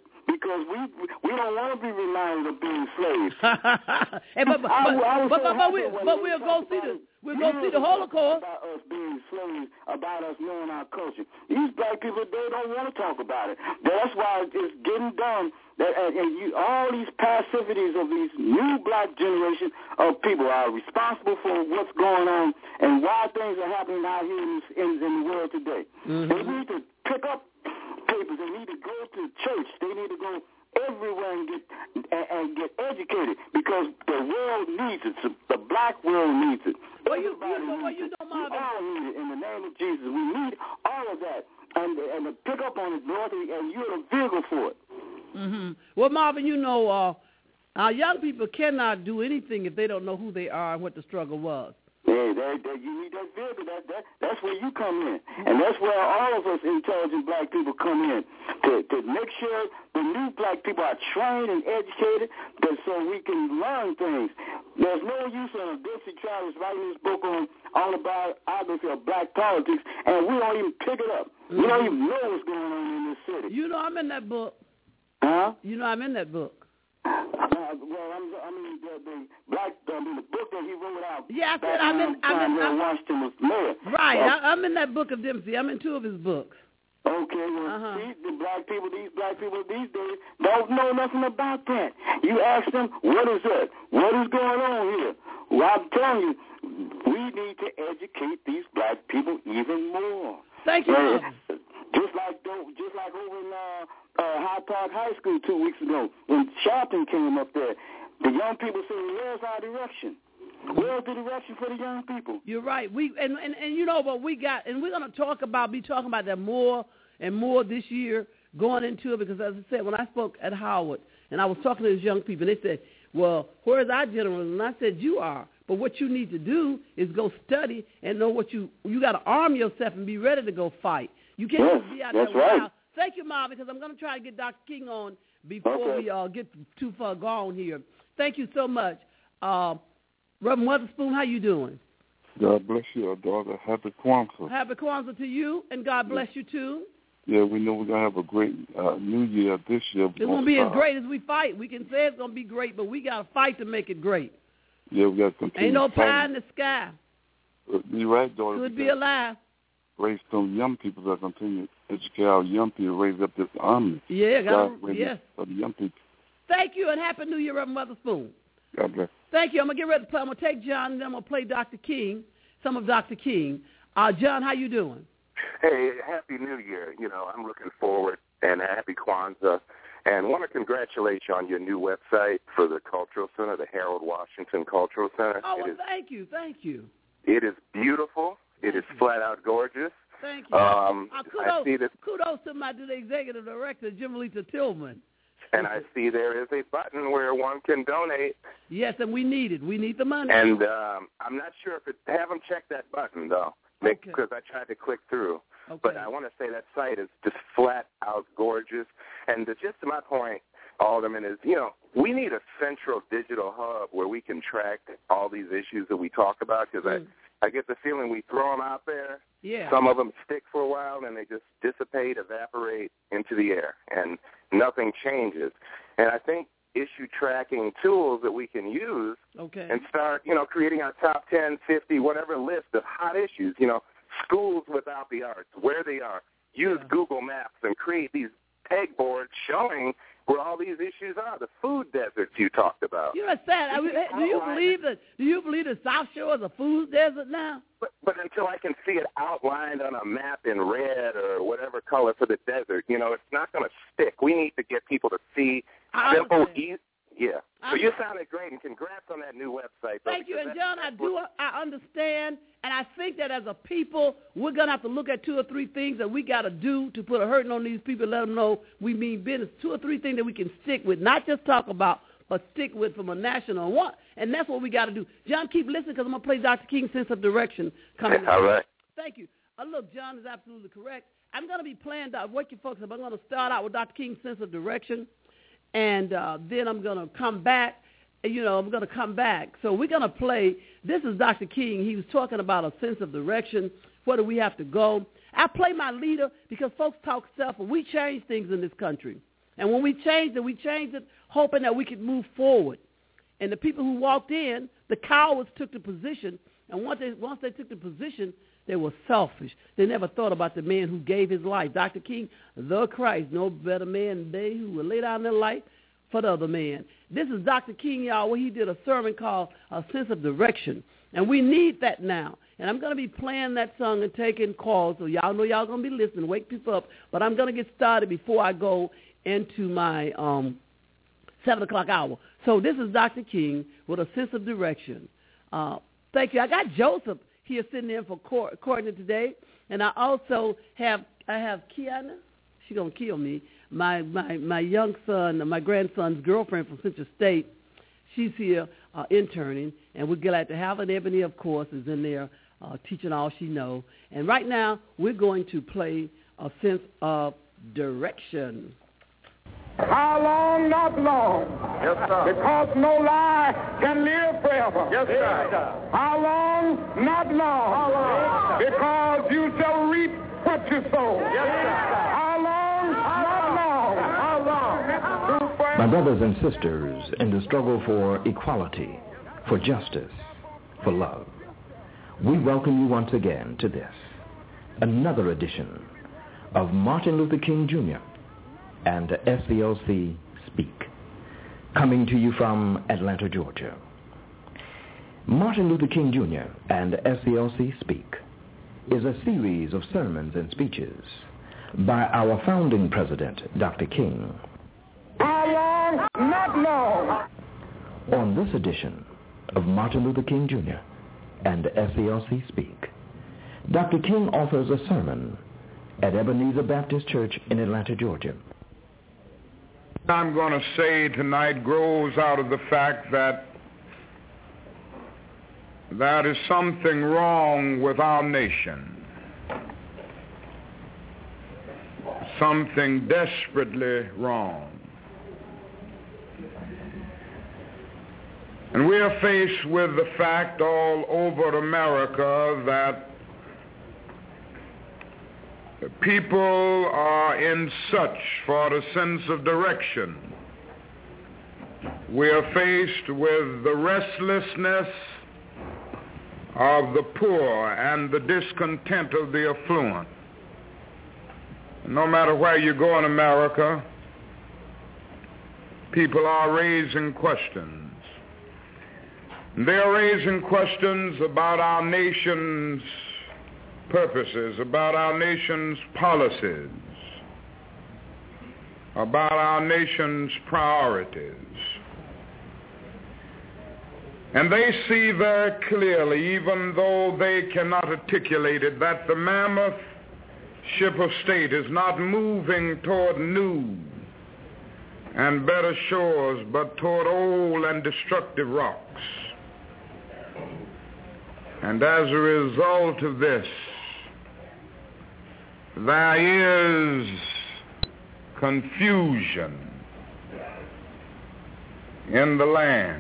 because we we don't want to be reminded of being slaves. hey, but but, I, I but, but, but, we, but we'll go see the we'll go see the Holocaust. About us being slaves, about us knowing our culture. These black people, they don't want to talk about it. That's why it's getting done. That and, and you, all these passivities of these new black generation of people are responsible for what's going on and why things are happening out here in, this, in, in the world today. Mm-hmm. They need to pick up papers. They need to go to church. They need to go everywhere and get and, and get educated because the world needs it. So the black world needs it. Well, you, you know, well, you know, we all need it in the name of Jesus. We need all of that. And, and to pick up on it, Dorothy, and you're the vehicle for it. Mm-hmm. Well, Marvin, you know, uh, our young people cannot do anything if they don't know who they are and what the struggle was. Yeah, that, that, you need that vehicle. That, that, that's where you come in. And that's where all of us intelligent black people come in, to, to make sure the new black people are trained and educated that so we can learn things. There's no use in Dixie Travis writing this book on autobiography of black politics, and we don't even pick it up. Mm-hmm. We don't even know what's going on in this city. You know I'm in that book. Huh? You know I'm in that book. Uh, well, I'm, I mean, the, the black, I mean, the book that he wrote out. Yeah, I said I'm in. I'm in. I'm, Washington was mayor. Right, uh, I, I'm in that book of Dempsey. I'm in two of his books. Okay, well, uh-huh. see, the black people, these black people these days don't know nothing about that. You ask them, what is that? What is going on here? Well, I'm telling you, we need to educate these black people even more. Thank you. Uh, just like just like over in uh, uh, Hyde Park High School two weeks ago, when Sharpton came up there, the young people said, where's our direction? Where's the direction for the young people? You're right. We and, and, and you know what we got, and we're going to talk about, be talking about that more and more this year going into it, because as I said, when I spoke at Howard, and I was talking to these young people, they said, well, where's our generals? And I said, you are. But what you need to do is go study and know what you, you got to arm yourself and be ready to go fight. You can't yes, just be out that's there right. wild. Thank you, Mom, because I'm going to try to get Doctor King on before okay. we uh, get too far gone here. Thank you so much. Uh, Reverend Witherspoon, how you doing? God bless you, our daughter. Happy Kwanzaa. Happy Kwanzaa to you, and God bless you, too. Yeah, we know we're going to have a great uh, new year this year. It's going to be as great as we fight. We can say it's going to be great, but we got to fight to make it great. Yeah, we got to continue. Ain't no fighting. pie in the sky. You're right, daughter. Could be alive. Raise some young people that continue to educate our young people, raise up this army. Yeah, God, God yes. For the young people. Thank you, and Happy New Year, Reverend Witherspoon. God bless. Thank you. I'm going to get ready to play. I'm going to take John, and then I'm going to play Doctor King, some of Doctor King. Uh, John, how you doing? Hey, Happy New Year. You know, I'm looking forward, and Happy Kwanzaa. And want to congratulate you on your new website for the Cultural Center, the Harold Washington Cultural Center. Oh, well, it is, thank you. Thank you. It is beautiful. It is flat out gorgeous. Thank you. Um, uh, kudos, I see this, kudos to my to the executive director, Jim Lita Tillman. And I see there is a button where one can donate. Yes, and we need it. We need the money. And um, I'm not sure if it, have them check that button, though, because okay. I tried to click through. Okay. But I want to say that site is just flat out gorgeous. And the, just to my point, Alderman, is, you know, we need a central digital hub where we can track all these issues that we talk about, because mm. I, I get the feeling we throw them out there. Yeah. Some of them stick for a while, and they just dissipate, evaporate into the air, and nothing changes. And I think issue tracking tools that we can use okay. and start, you know, creating our top ten, fifty, whatever list of hot issues, you know, schools without the arts, where they are. Use yeah. Google Maps and create these pegboards showing where all these issues are. The food deserts you talked about. You know, sad. I mean, do you believe that? Do you believe the South Shore is a food desert now? But, but until I can see it outlined on a map in red or whatever color for the desert, you know, it's not going to stick. We need to get people to see simple, easy. Yeah. So you sounded great, and congrats on that new website. Though, Thank you. And, John, I do I understand, and I think that as a people, we're going to have to look at two or three things that we got to do to put a hurting on these people, let them know we mean business. Two or three things that we can stick with, not just talk about, but stick with from a national one. And that's what we got to do. John, keep listening, because I'm going to play Doctor King's Sense of Direction coming All right. Thank you. Uh, look, John is absolutely correct. I'm going to be playing, what you folks, I'm going to start out with Doctor King's Sense of Direction, and uh, then I'm going to come back. You know, I'm going to come back. So we're going to play. This is Doctor King. He was talking about a sense of direction. Where do we have to go? I play my leader because folks talk self, and we change things in this country. And when we changed it, we changed it hoping that we could move forward. And the people who walked in, the cowards took the position, and once they, once they took the position, they were selfish. They never thought about the man who gave his life. Doctor King, the Christ, no better man than they who will lay down their life for the other man. This is Doctor King, y'all, where he did a sermon called A Sense of Direction. And we need that now. And I'm going to be playing that song and taking calls, so y'all know y'all going to be listening, wake people up. But I'm going to get started before I go into my um, seven o'clock hour. So this is Doctor King with A Sense of Direction. Uh, thank you. I got Joseph here sitting in for Courtney today. And I also have I have Kiana. She's going to kill me. My, my, my young son, my grandson's girlfriend from Central State. She's here uh, interning, and we're glad to have her. And Ebony, of course, is in there uh, teaching all she knows. And right now, we're going to play A Sense of Direction. How long? Not long. Yes, sir. Because no lie can live forever. Yes, sir. How long? Not long. How long? Because you shall reap what you sow. Yes, sir. How long? Not long. How long? My brothers and sisters in the struggle for equality, for justice, for love, we welcome you once again to this, another edition of Martin Luther King Junior and S C L C Speak, coming to you from Atlanta, Georgia. Martin Luther King Junior and S C L C Speak is a series of sermons and speeches by our founding president, Doctor King. How long? Not long. On this edition of Martin Luther King Junior and S C L C Speak, Doctor King offers a sermon at Ebenezer Baptist Church in Atlanta, Georgia. I'm going to say tonight grows out of the fact that there is something wrong with our nation. Something desperately wrong. And we are faced with the fact all over America that people are in search for a sense of direction. We are faced with the restlessness of the poor and the discontent of the affluent. No matter where you go in America, people are raising questions. They are raising questions about our nation's purposes, about our nation's policies, about our nation's priorities. And they see very clearly, even though they cannot articulate it, that the mammoth ship of state is not moving toward new and better shores, but toward old and destructive rocks. And as a result of this, there is confusion in the land.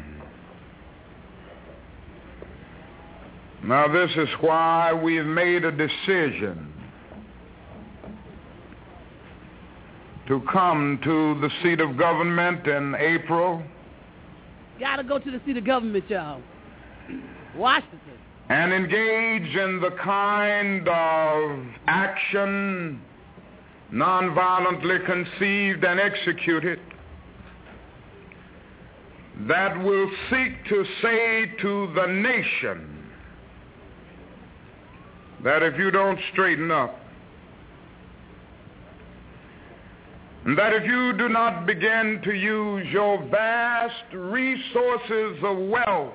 Now, this is why we've made a decision to come to the seat of government in April. Gotta go to the seat of government, y'all. Washington. And engage in the kind of action nonviolently conceived and executed that will seek to say to the nation that if you don't straighten up, and that if you do not begin to use your vast resources of wealth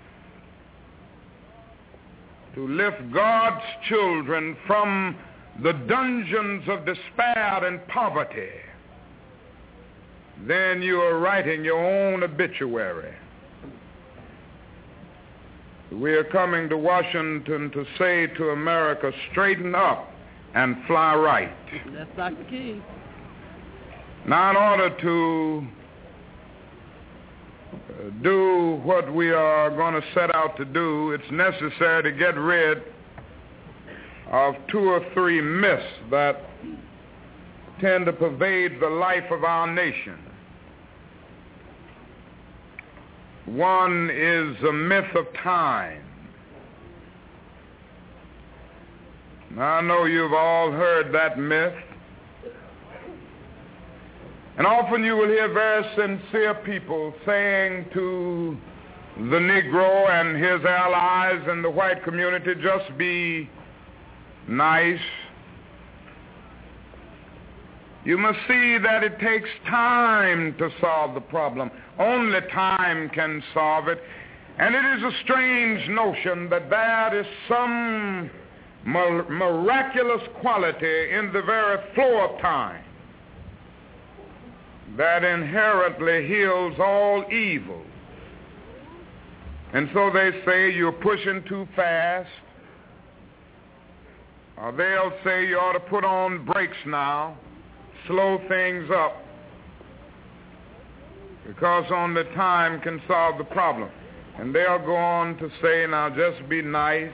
to lift God's children from the dungeons of despair and poverty, then you are writing your own obituary. We are coming to Washington to say to America, straighten up and fly right. That's Doctor King. Now, in order to do what we are going to set out to do, it's necessary to get rid of two or three myths that tend to pervade the life of our nation. One is a myth of time. Now, I know you've all heard that myth. And often you will hear very sincere people saying to the Negro and his allies in the white community, just be nice. You must see that it takes time to solve the problem. Only time can solve it. And it is a strange notion that there is some miraculous quality in the very flow of time that inherently heals all evil. And so they say you're pushing too fast, or they'll say you ought to put on brakes now, slow things up, because only time can solve the problem. And they'll go on to say, now just be nice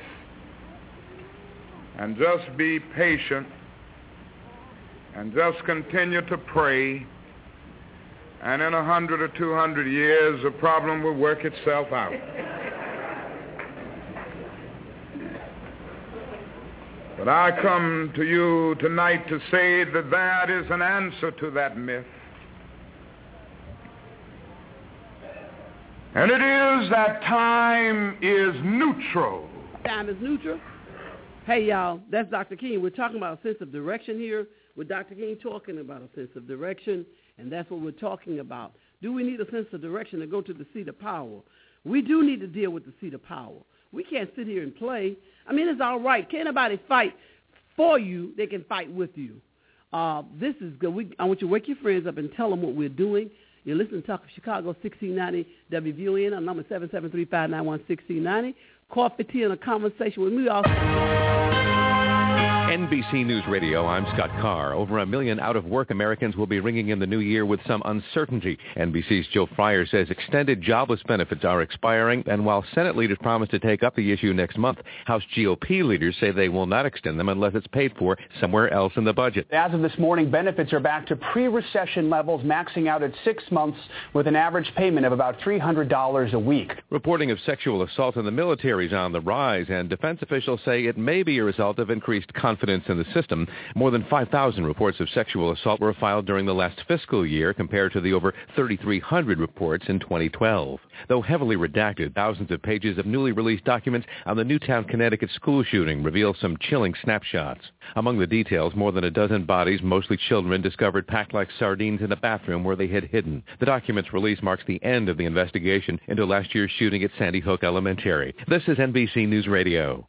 and just be patient and just continue to pray, and in a hundred or two hundred years the problem will work itself out. But I come to you tonight to say that there is an answer to that myth. And it is that time is neutral. Time is neutral? Hey, y'all, that's Doctor King. We're talking about a sense of direction here. With Doctor King talking about a sense of direction, and that's what we're talking about. Do we need a sense of direction to go to the seat of power? We do need to deal with the seat of power. We can't sit here and play. I mean, it's all right. Can't nobody fight for you. They can fight with you. Uh, this is good. We, I want you to wake your friends up and tell them what we're doing. You're listening to Talk of Chicago, sixteen ninety W V O N on number seven seven three, five nine one, sixteen ninety. Coffee, tea, and a conversation with me. Also. N B C News Radio, I'm Scott Carr. Over a million out-of-work Americans will be ringing in the new year with some uncertainty. N B C's Joe Fryer says extended jobless benefits are expiring, and while Senate leaders promise to take up the issue next month, House G O P leaders say they will not extend them unless it's paid for somewhere else in the budget. As of this morning, benefits are back to pre-recession levels, maxing out at six months with an average payment of about three hundred dollars a week. Reporting of sexual assault in the military is on the rise, and defense officials say it may be a result of increased confidence in the system. More than five thousand reports of sexual assault were filed during the last fiscal year compared to the over thirty-three hundred reports in twenty twelve. Though heavily redacted, thousands of pages of newly released documents on the Newtown, Connecticut school shooting reveal some chilling snapshots. Among the details, more than a dozen bodies, mostly children, discovered packed like sardines in a bathroom where they had hidden. The document's release marks the end of the investigation into last year's shooting at Sandy Hook Elementary. This is N B C News Radio.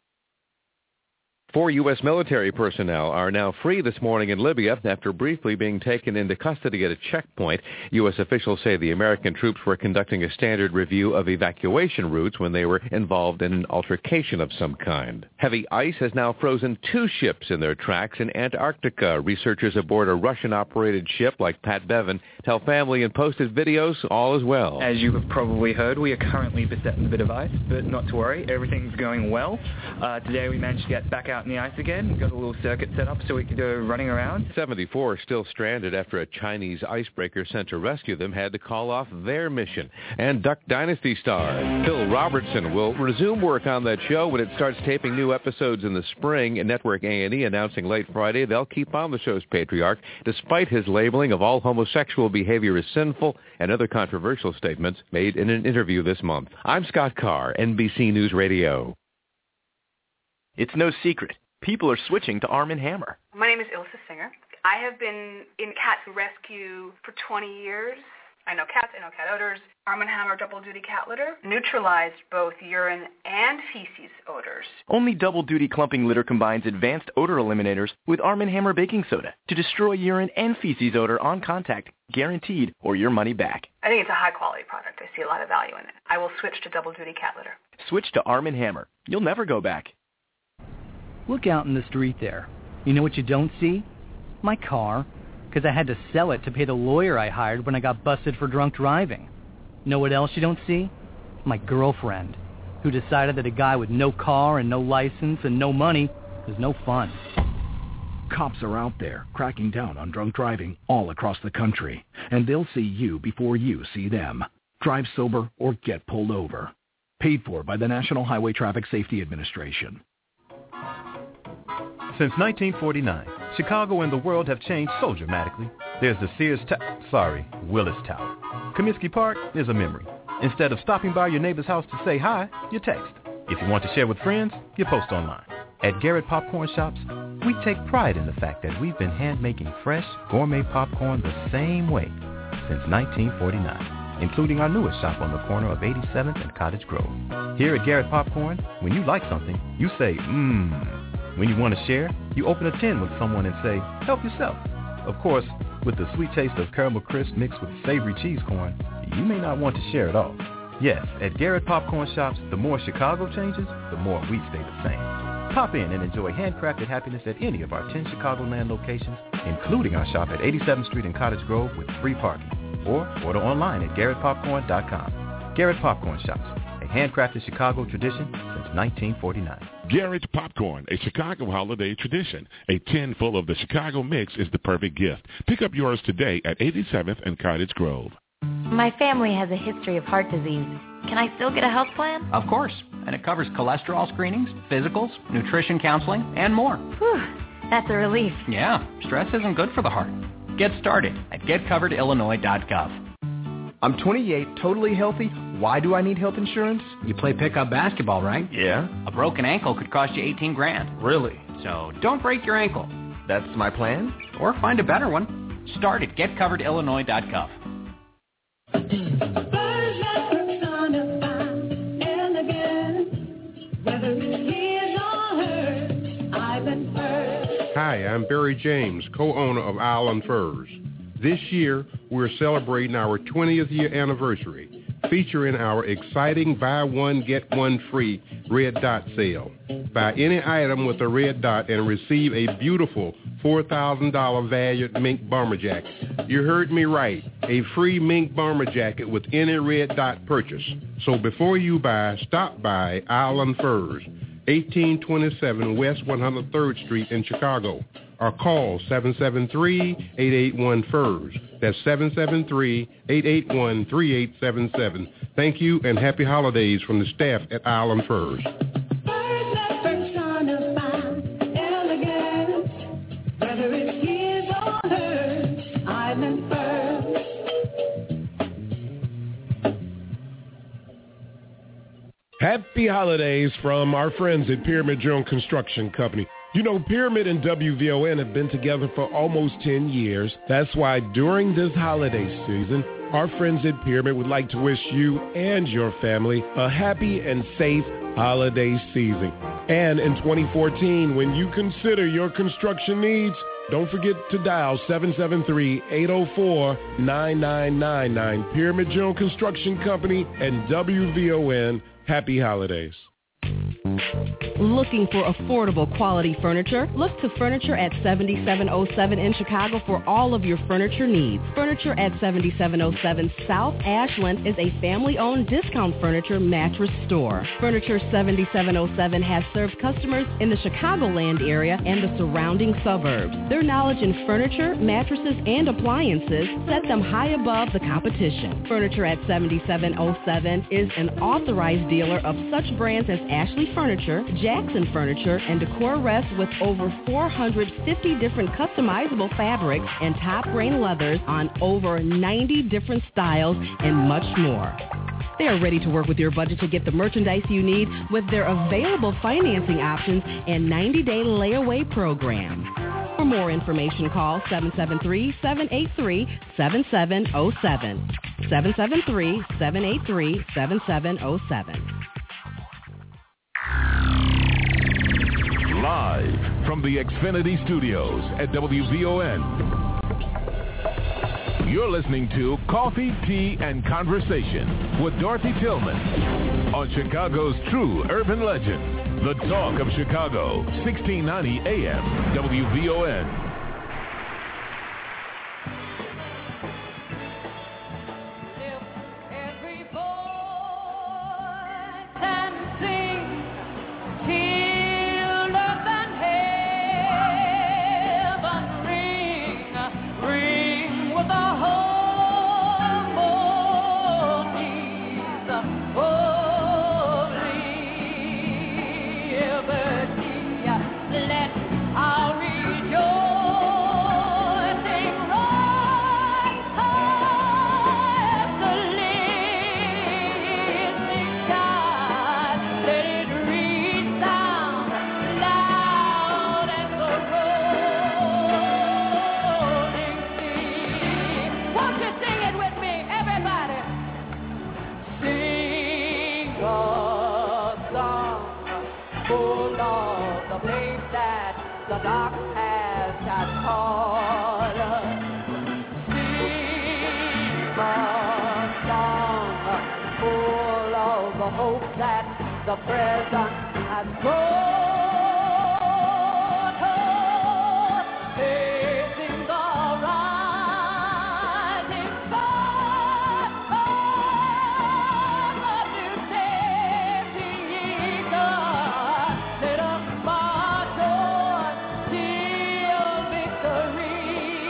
Four U S military personnel are now free this morning in Libya after briefly being taken into custody at a checkpoint. U S officials say the American troops were conducting a standard review of evacuation routes when they were involved in an altercation of some kind. Heavy ice has now frozen two ships in their tracks in Antarctica. Researchers aboard a Russian-operated ship like Pat Bevan tell family and posted videos all is well. As you have probably heard, we are currently beset in a bit of ice, but not to worry, everything's going well. Uh, today we managed to get back out in the ice again, got a little circuit set up so we could go running around. seventy-four are still stranded after a Chinese icebreaker sent to rescue them had to call off their mission. And Duck Dynasty star Phil Robertson will resume work on that show when it starts taping new episodes in the spring. And Network A and E announcing late Friday they'll keep on the show's patriarch despite his labeling of all homosexual behavior as sinful and other controversial statements made in an interview this month. I'm Scott Carr, N B C News Radio. It's no secret. People are switching to Arm and Hammer. My name is Ilsa Singer. I have been in cat rescue for twenty years. I know cats, I know cat odors. Arm and Hammer Double Duty Cat Litter neutralized both urine and feces odors. Only Double Duty Clumping Litter combines advanced odor eliminators with Arm and Hammer baking soda to destroy urine and feces odor on contact, guaranteed, or your money back. I think it's a high-quality product. I see a lot of value in it. I will switch to Double Duty Cat Litter. Switch to Arm and Hammer. You'll never go back. Look out in the street there. You know what you don't see? My car, because I had to sell it to pay the lawyer I hired when I got busted for drunk driving. Know what else you don't see? My girlfriend, who decided that a guy with no car and no license and no money was no fun. Cops are out there cracking down on drunk driving all across the country, and they'll see you before you see them. Drive sober or get pulled over. Paid for by the National Highway Traffic Safety Administration. Since nineteen forty-nine, Chicago and the world have changed so dramatically. There's the Sears Ta- sorry, Willis Tower. Comiskey Park is a memory. Instead of stopping by your neighbor's house to say hi, you text. If you want to share with friends, you post online. At Garrett Popcorn Shops, we take pride in the fact that we've been hand-making fresh, gourmet popcorn the same way since nineteen forty-nine, including our newest shop on the corner of eighty-seventh and Cottage Grove. Here at Garrett Popcorn, when you like something, you say, mmm. When you want to share, you open a tin with someone and say, help yourself. Of course, with the sweet taste of caramel crisp mixed with savory cheese corn, you may not want to share it all. Yes, at Garrett Popcorn Shops, the more Chicago changes, the more we stay the same. Pop in and enjoy handcrafted happiness at any of our ten Chicagoland locations, including our shop at eighty-seventh Street in Cottage Grove with free parking. Or order online at garrett popcorn dot com. Garrett Popcorn Shops, a handcrafted Chicago tradition since nineteen forty-nine. Garrett Popcorn, a Chicago holiday tradition. A tin full of the Chicago mix is the perfect gift. Pick up yours today at eighty-seventh and Cottage Grove. My family has a history of heart disease. Can I still get a health plan? Of course, and it covers cholesterol screenings, physicals, nutrition counseling, and more. Whew, that's a relief. Yeah, stress isn't good for the heart. Get started at get covered illinois dot gov. I'm twenty-eight, totally healthy. Why do I need health insurance? You play pickup basketball, right? Yeah. A broken ankle could cost you eighteen grand. Really? So don't break your ankle. That's my plan? Or find a better one. Start at get covered illinois dot gov. Hi, I'm Barry James, co-owner of Island Furs. This year, we're celebrating our twentieth year anniversary, featuring our exciting buy one, get one free red dot sale. Buy any item with a red dot and receive a beautiful four thousand dollars valued mink bomber jacket. You heard me right, a free mink bomber jacket with any red dot purchase. So before you buy, stop by Island Furs, eighteen twenty-seven West one hundred third Street in Chicago, or call seven seven three, eight eight one, F U R S. That's seven seven three, eight eight one, three eight seven seven. Thank you and happy holidays from the staff at Island Furs. Happy holidays from our friends at Pyramid Jones Construction Company. You know, Pyramid and W V O N have been together for almost ten years. That's why during this holiday season, our friends at Pyramid would like to wish you and your family a happy and safe holiday season. And in twenty fourteen, when you consider your construction needs, don't forget to dial seven seven three, eight zero four, nine nine nine nine. Pyramid Jones Construction Company and W V O N. Happy holidays. Looking for affordable quality furniture? Look to Furniture at seventy-seven oh seven in Chicago for all of your furniture needs. Furniture at seventy-seven oh seven South Ashland is a family-owned discount furniture mattress store. Furniture seventy-seven oh seven has served customers in the Chicagoland area and the surrounding suburbs. Their knowledge in furniture, mattresses, and appliances set them high above the competition. Furniture at seventy-seven oh seven is an authorized dealer of such brands as Ashley Furniture, Jackson Furniture, and Decor Rest with over four hundred fifty different customizable fabrics and top grain leathers on over ninety different styles and much more. They are ready to work with your budget to get the merchandise you need with their available financing options and ninety-day layaway program. For more information, call seven seven three, seven eight three, seven seven zero seven. seven seven three, seven eight three, seven seven zero seven. Live from the Xfinity Studios at W V O N. You're listening to Coffee, Tea, and Conversation with Dorothy Tillman on Chicago's true urban legend, the talk of Chicago, sixteen ninety A M, W V O N. the present has brought her, facing the rising sun. Oh, the new day, let us march on till victory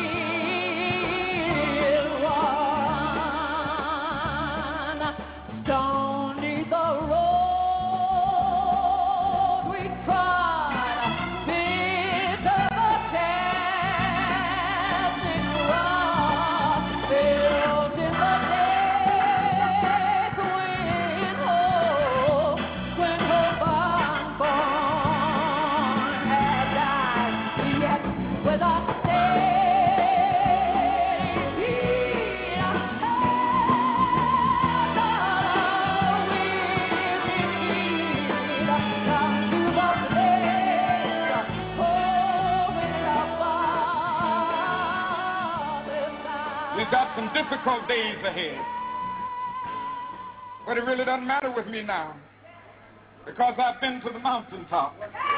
is won. Stony the road we trod, bitter the testing rock, filled in the days when hope, when hope unborn had died, yet with a We've got some difficult days ahead. But it really doesn't matter with me now, because I've been to the mountaintop.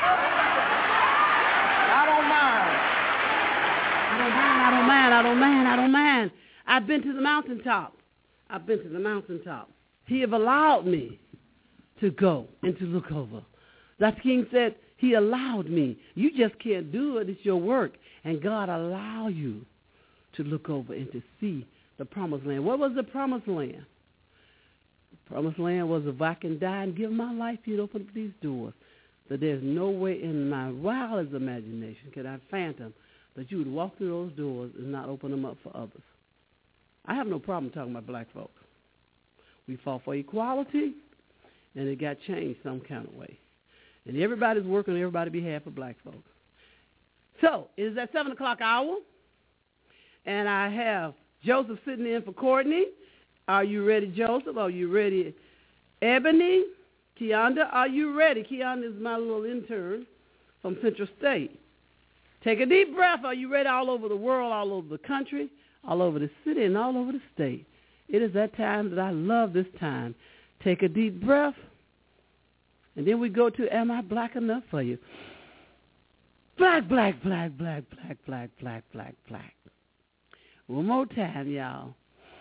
I don't mind. I don't mind, I don't mind, I don't mind, I don't mind. I've been to the mountaintop. I've been to the mountaintop. He have allowed me to go and to look over. Doctor King said, he allowed me. You just can't do it. It's your work. And God allow you to look over and to see the promised land. What was the promised land? The promised land was if I can die and give my life, you'd open up these doors. That there's no way in my wildest imagination could I fathom that you would walk through those doors and not open them up for others. I have no problem talking about black folks. We fought for equality, and it got changed some kind of way. And everybody's working on everybody's behalf of black folks. So, it is that seven o'clock hour, and I have Joseph sitting in for Courtney. Are you ready, Joseph? Are you ready, Ebony? Keonda, are you ready? Keonda is my little intern from Central State. Take a deep breath. Are you ready? All over the world, all over the country, all over the city, and all over the state. It is that time that I love this time. Take a deep breath. And then we go to, am I black enough for you? Black, black, black, black, black, black, black, black, black. One more time, y'all.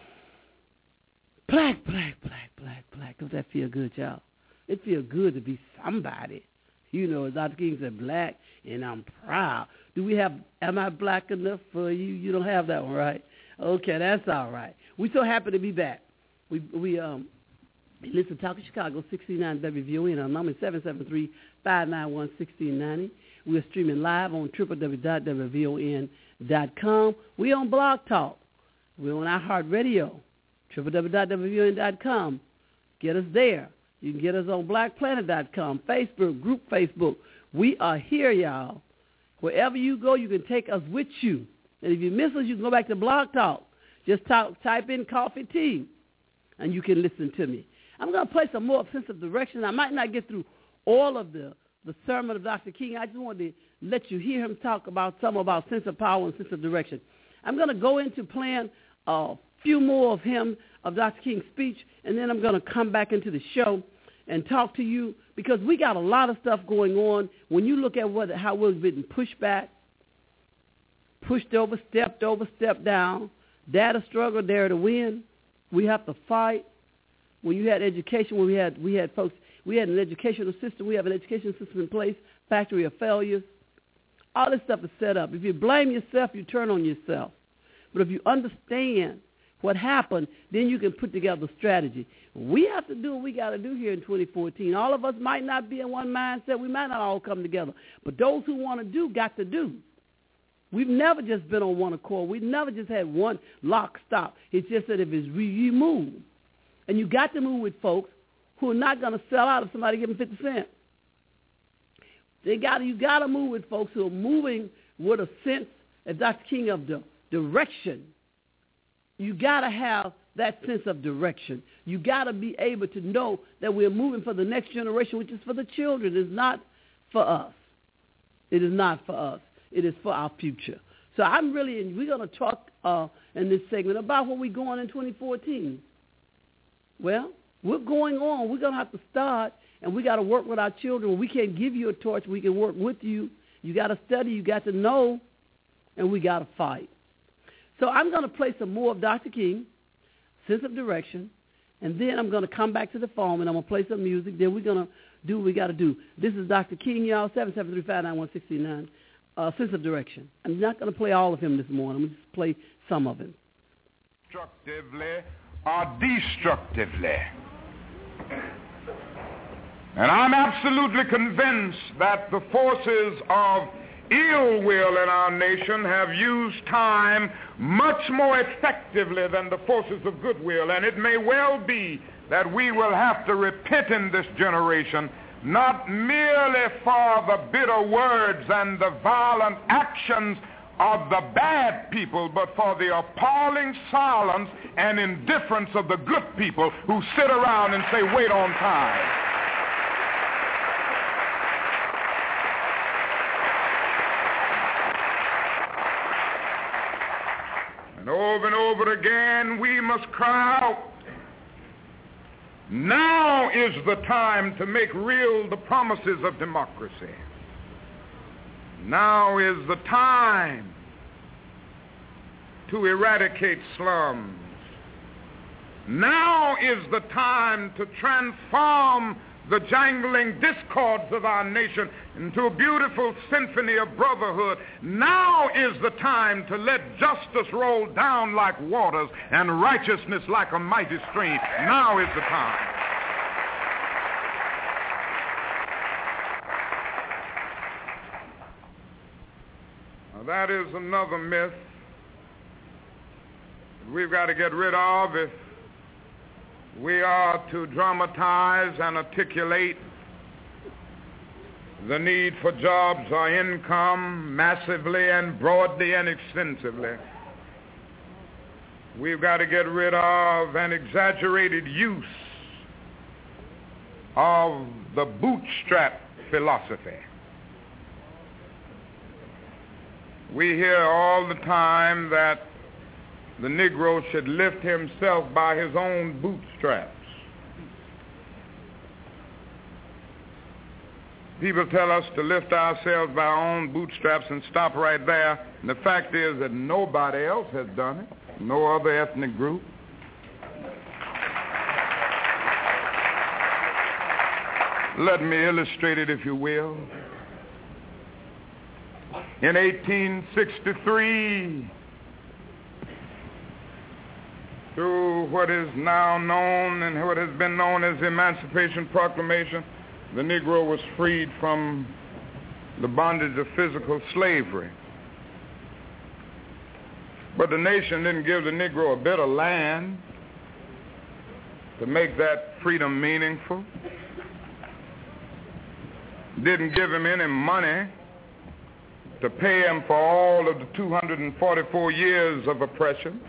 Black, black, black, black, black. Does that feel good, y'all? It feels good to be somebody. You know, as Doctor King said, black, and I'm proud. Do we have, am I black enough for you? You don't have that one, right? Okay, that's all right. We're so happy to be back. We, we um, listen to Talk of Chicago, sixty-nine W V O N. Our number is seven seven three, five nine one, one six nine zero. We're streaming live on w w w dot w v o n dot com. We're on Blog Talk. We're on iHeartRadio, w w w dot w v o n dot com. Get us there. You can get us on black planet dot com, Facebook, group Facebook. We are here, y'all. Wherever you go, you can take us with you. And if you miss us, you can go back to Blog Talk. Just talk, type in Coffee Tea, and you can listen to me. I'm going to play some more Sense of Direction. I might not get through all of the, the sermon of Doctor King. I just wanted to let you hear him talk about some about sense of power and sense of direction. I'm going to go into playing a few more of him, of Doctor King's speech, and then I'm going to come back into the show and talk to you, because we got a lot of stuff going on. When you look at what how we've been pushed back, pushed over, stepped over, stepped down, data struggle, dare to win. We have to fight. When you had education, when we had we had folks, we had an educational system. We have an education system in place. Factory of failures. All this stuff is set up. If you blame yourself, you turn on yourself. But if you understand what happened, then you can put together a strategy. We have to do what we got to do here in twenty fourteen. All of us might not be in one mindset. We might not all come together. But those who want to do, got to do. We've never just been on one accord. We've never just had one lock stop. It's just that if it's re- you move, and you got to move with folks who are not going to sell out if somebody give them fifty cents. They got you got to move with folks who are moving with a sense, as Doctor King, of the direction. You got to have that sense of direction. You got to be able to know that we're moving for the next generation, which is for the children. It is not for us. It is not for us. It is for our future. So I'm really, we're going to talk uh, in this segment about what we're going in twenty fourteen. Well, we're going on. We're going to have to start And we got to work with our children. We can't give you a torch. We can work with you. You got to study. You got to know. And we got to fight. So I'm going to play some more of Doctor King, Sense of Direction. And then I'm going to come back to the phone, and I'm going to play some music. Then we're going to do what we got to do. This is Doctor King, y'all, seven seven three, five nine one, six nine, uh, Sense of Direction. I'm not going to play all of him this morning. I'm going to just play some of him. Constructively or destructively. And I'm absolutely convinced that the forces of ill will in our nation have used time much more effectively than the forces of goodwill. And it may well be that we will have to repent in this generation, not merely for the bitter words and the violent actions of the bad people, but for the appalling silence and indifference of the good people who sit around and say, wait on time. And over and over again, we must cry out, now is the time to make real the promises of democracy. Now is the time to eradicate slums. Now is the time to transform the jangling discords of our nation into a beautiful symphony of brotherhood. Now is the time to let justice roll down like waters and righteousness like a mighty stream. Now is the time. Now that is another myth that we've got to get rid of if we are to dramatize and articulate the need for jobs or income massively and broadly and extensively. We've got to get rid of an exaggerated use of the bootstrap philosophy. We hear all the time that the Negro should lift himself by his own bootstraps. People tell us to lift ourselves by our own bootstraps and stop right there. And the fact is that nobody else has done it, no other ethnic group. Let me illustrate it, if you will. In eighteen sixty-three, through what is now known and what has been known as the Emancipation Proclamation, the Negro was freed from the bondage of physical slavery. But the nation didn't give the Negro a bit of land to make that freedom meaningful. Didn't give him any money to pay him for all of the two hundred forty-four years of oppression.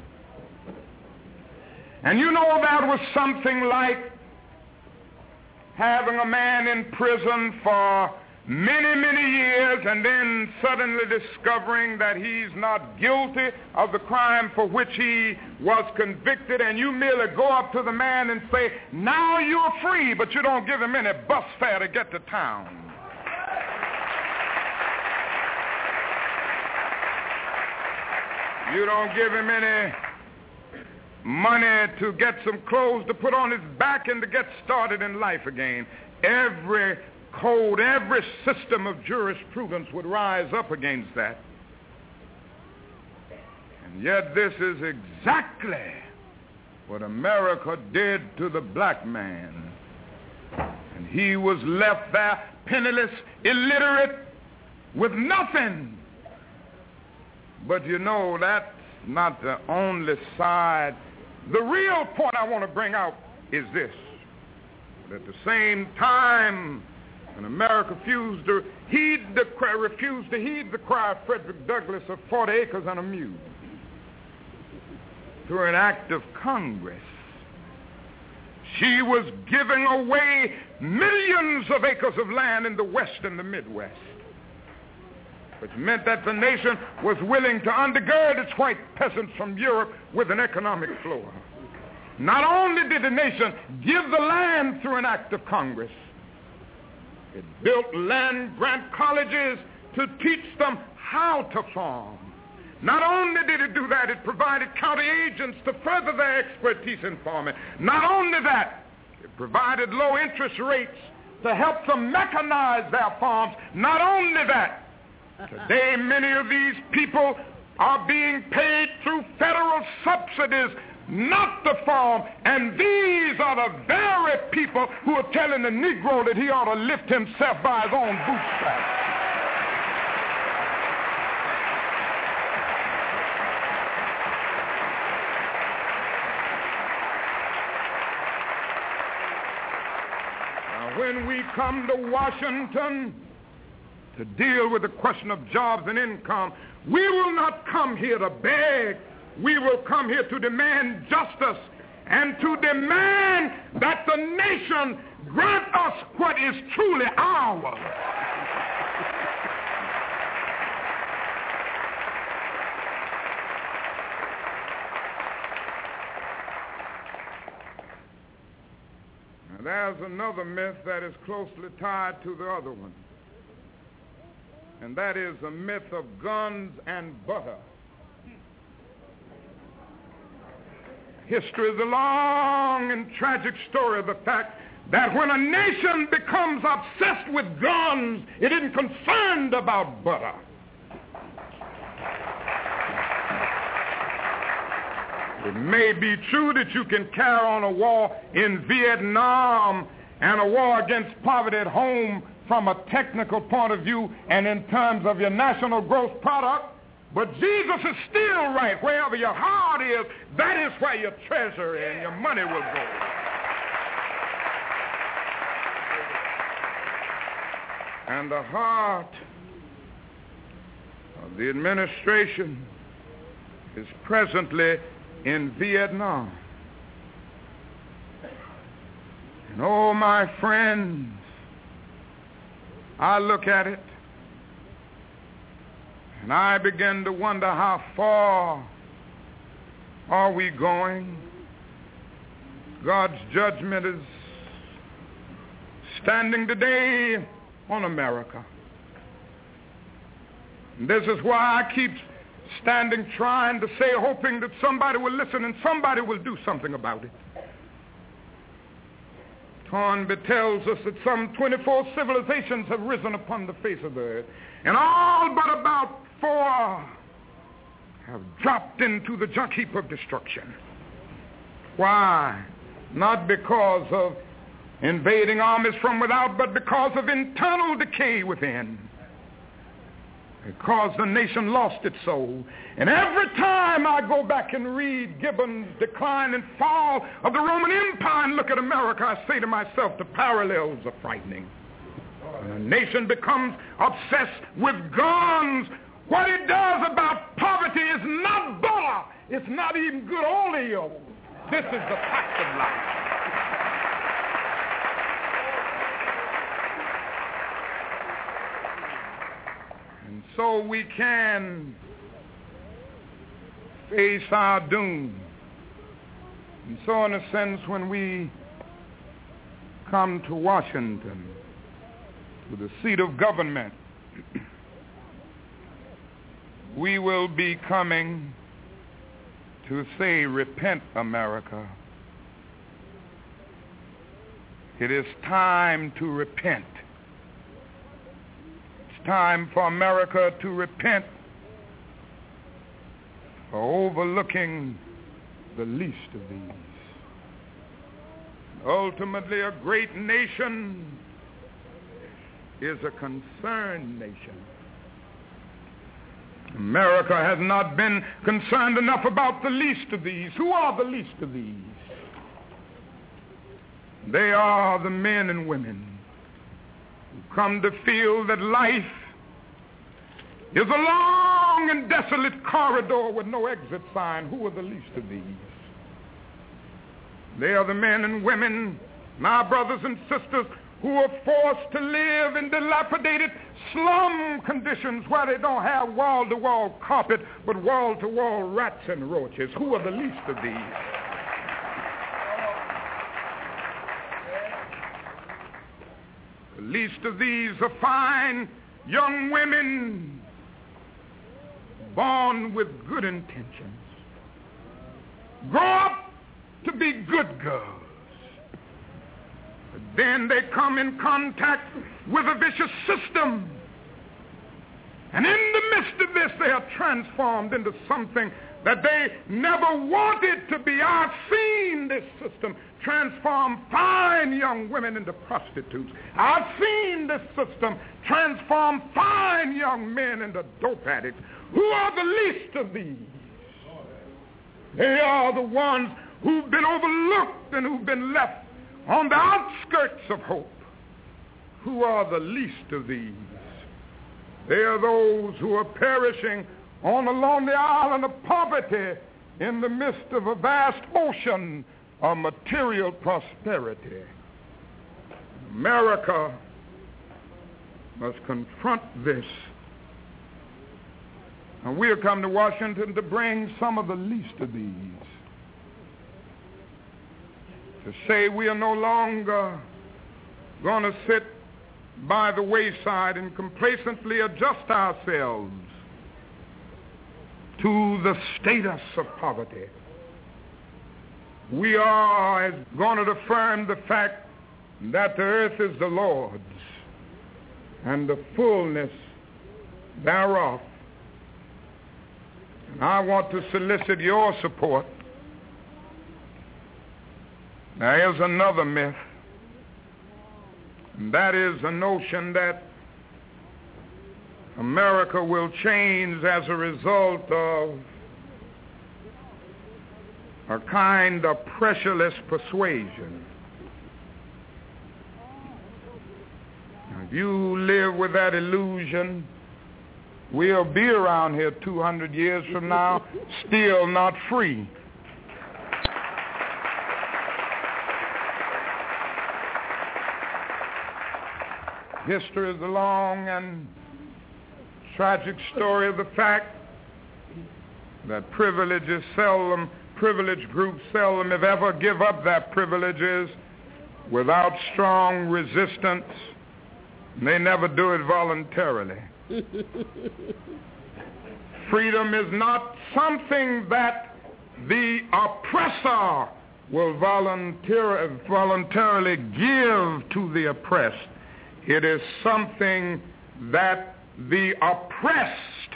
And you know, that was something like having a man in prison for many, many years and then suddenly discovering that he's not guilty of the crime for which he was convicted, and you merely go up to the man and say, now you're free, but you don't give him any bus fare to get to town. You don't give him any money to get some clothes to put on his back and to get started in life again. Every code, every system of jurisprudence would rise up against that. And yet this is exactly what America did to the black man. And he was left there penniless, illiterate, with nothing. But you know, that's not the only side. The real point I want to bring out is this. But at the same time, when America refused to heed the cry, refused to heed the cry of Frederick Douglass of forty acres and a mule, through an act of Congress, she was giving away millions of acres of land in the West and the Midwest, which meant that the nation was willing to undergird its white peasants from Europe with an economic floor. Not only did the nation give the land through an act of Congress, It built land-grant colleges to teach them how to farm. Not only did it do that, it provided county agents to further their expertise in farming. Not only that, it provided low interest rates to help them mechanize their farms. Not only that, today many of these people are being paid through federal subsidies not to farm, and these are the very people who are telling the Negro that he ought to lift himself by his own bootstraps. When we come to Washington to deal with the question of jobs and income, we will not come here to beg. We will come here to demand justice and to demand that the nation grant us what is truly ours. There's another myth that is closely tied to the other one, and that is the myth of guns and butter. History is a long and tragic story of the fact that when a nation becomes obsessed with guns, it isn't concerned about butter. It may be true that you can carry on a war in Vietnam and a war against poverty at home from a technical point of view and in terms of your national gross product, but Jesus is still right. Wherever your heart is, that is where your treasure and your money will go. And the heart of the administration is presently in Vietnam. And oh, my friends, I look at it and I begin to wonder how far are we going. God's judgment is standing today on America. And this is why I keep standing, trying to say, hoping that somebody will listen and somebody will do something about it. Hornby tells us that some twenty-four civilizations have risen upon the face of the earth, and all but about four have dropped into the junk heap of destruction. Why? Not because of invading armies from without, but because of internal decay within. Because the nation lost its soul. And every time I go back and read Gibbon's Decline and Fall of the Roman Empire and look at America, I say to myself, the parallels are frightening. When a nation becomes obsessed with guns, what it does about poverty is not butter. It's not even good oleo. This is the fact of life. And so we can face our doom. And so in a sense, when we come to Washington, to the seat of government, we will be coming to say, repent, America. It is time to repent. It's time for America to repent for overlooking the least of these. Ultimately, a great nation is a concerned nation. America has not been concerned enough about the least of these. Who are the least of these? They are the men and women who come to feel that life is a long and desolate corridor with no exit sign. Who are the least of these? They are the men and women, my brothers and sisters, who are forced to live in dilapidated slum conditions where they don't have wall-to-wall carpet, but wall-to-wall rats and roaches. Who are the least of these? The least of these are fine young women born with good intentions. Grow up to be good girls. But then they come in contact with a vicious system. And in the midst of this, they are transformed into something that they never wanted to be. I've seen this system transform fine young women into prostitutes. I've seen this system transform fine young men into dope addicts. Who are the least of these? They are the ones who've been overlooked and who've been left on the outskirts of hope. Who are the least of these? They are those who are perishing on a lonely island of poverty in the midst of a vast ocean of material prosperity. America must confront this. And we have come to Washington to bring some of the least of these. To say we are no longer going to sit by the wayside and complacently adjust ourselves to the status of poverty. We are going to affirm the fact that the earth is the Lord's and the fullness thereof. And I want to solicit your support. There is another myth, and that is the notion that America will change as a result of a kind of pressureless persuasion. Now, if you live with that illusion, we'll be around here two hundred years from now, still not free. History is a long and tragic story of the fact that privileges seldom, privileged groups seldom, if ever, give up their privileges without strong resistance. And they never do it voluntarily. Freedom is not something that the oppressor will volunteer, voluntarily give to the oppressed. It is something that the oppressed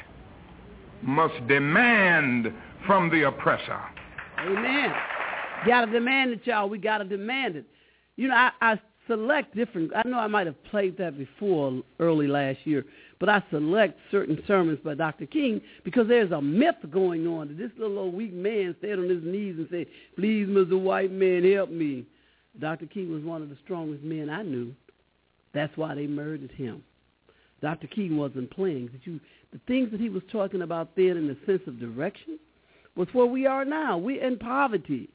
must demand from the oppressor. Amen. Got to demand it, y'all. We got to demand it. You know, I, I select different. I know I might have played that before early last year, but I select certain sermons by Doctor King because there's a myth going on that this little old weak man stayed on his knees and said, "Please, Mister White Man, help me." Doctor King was one of the strongest men I knew. That's why they murdered him. Doctor King wasn't playing. Did you, the things that he was talking about then in the sense of direction was where we are now. We're in poverty.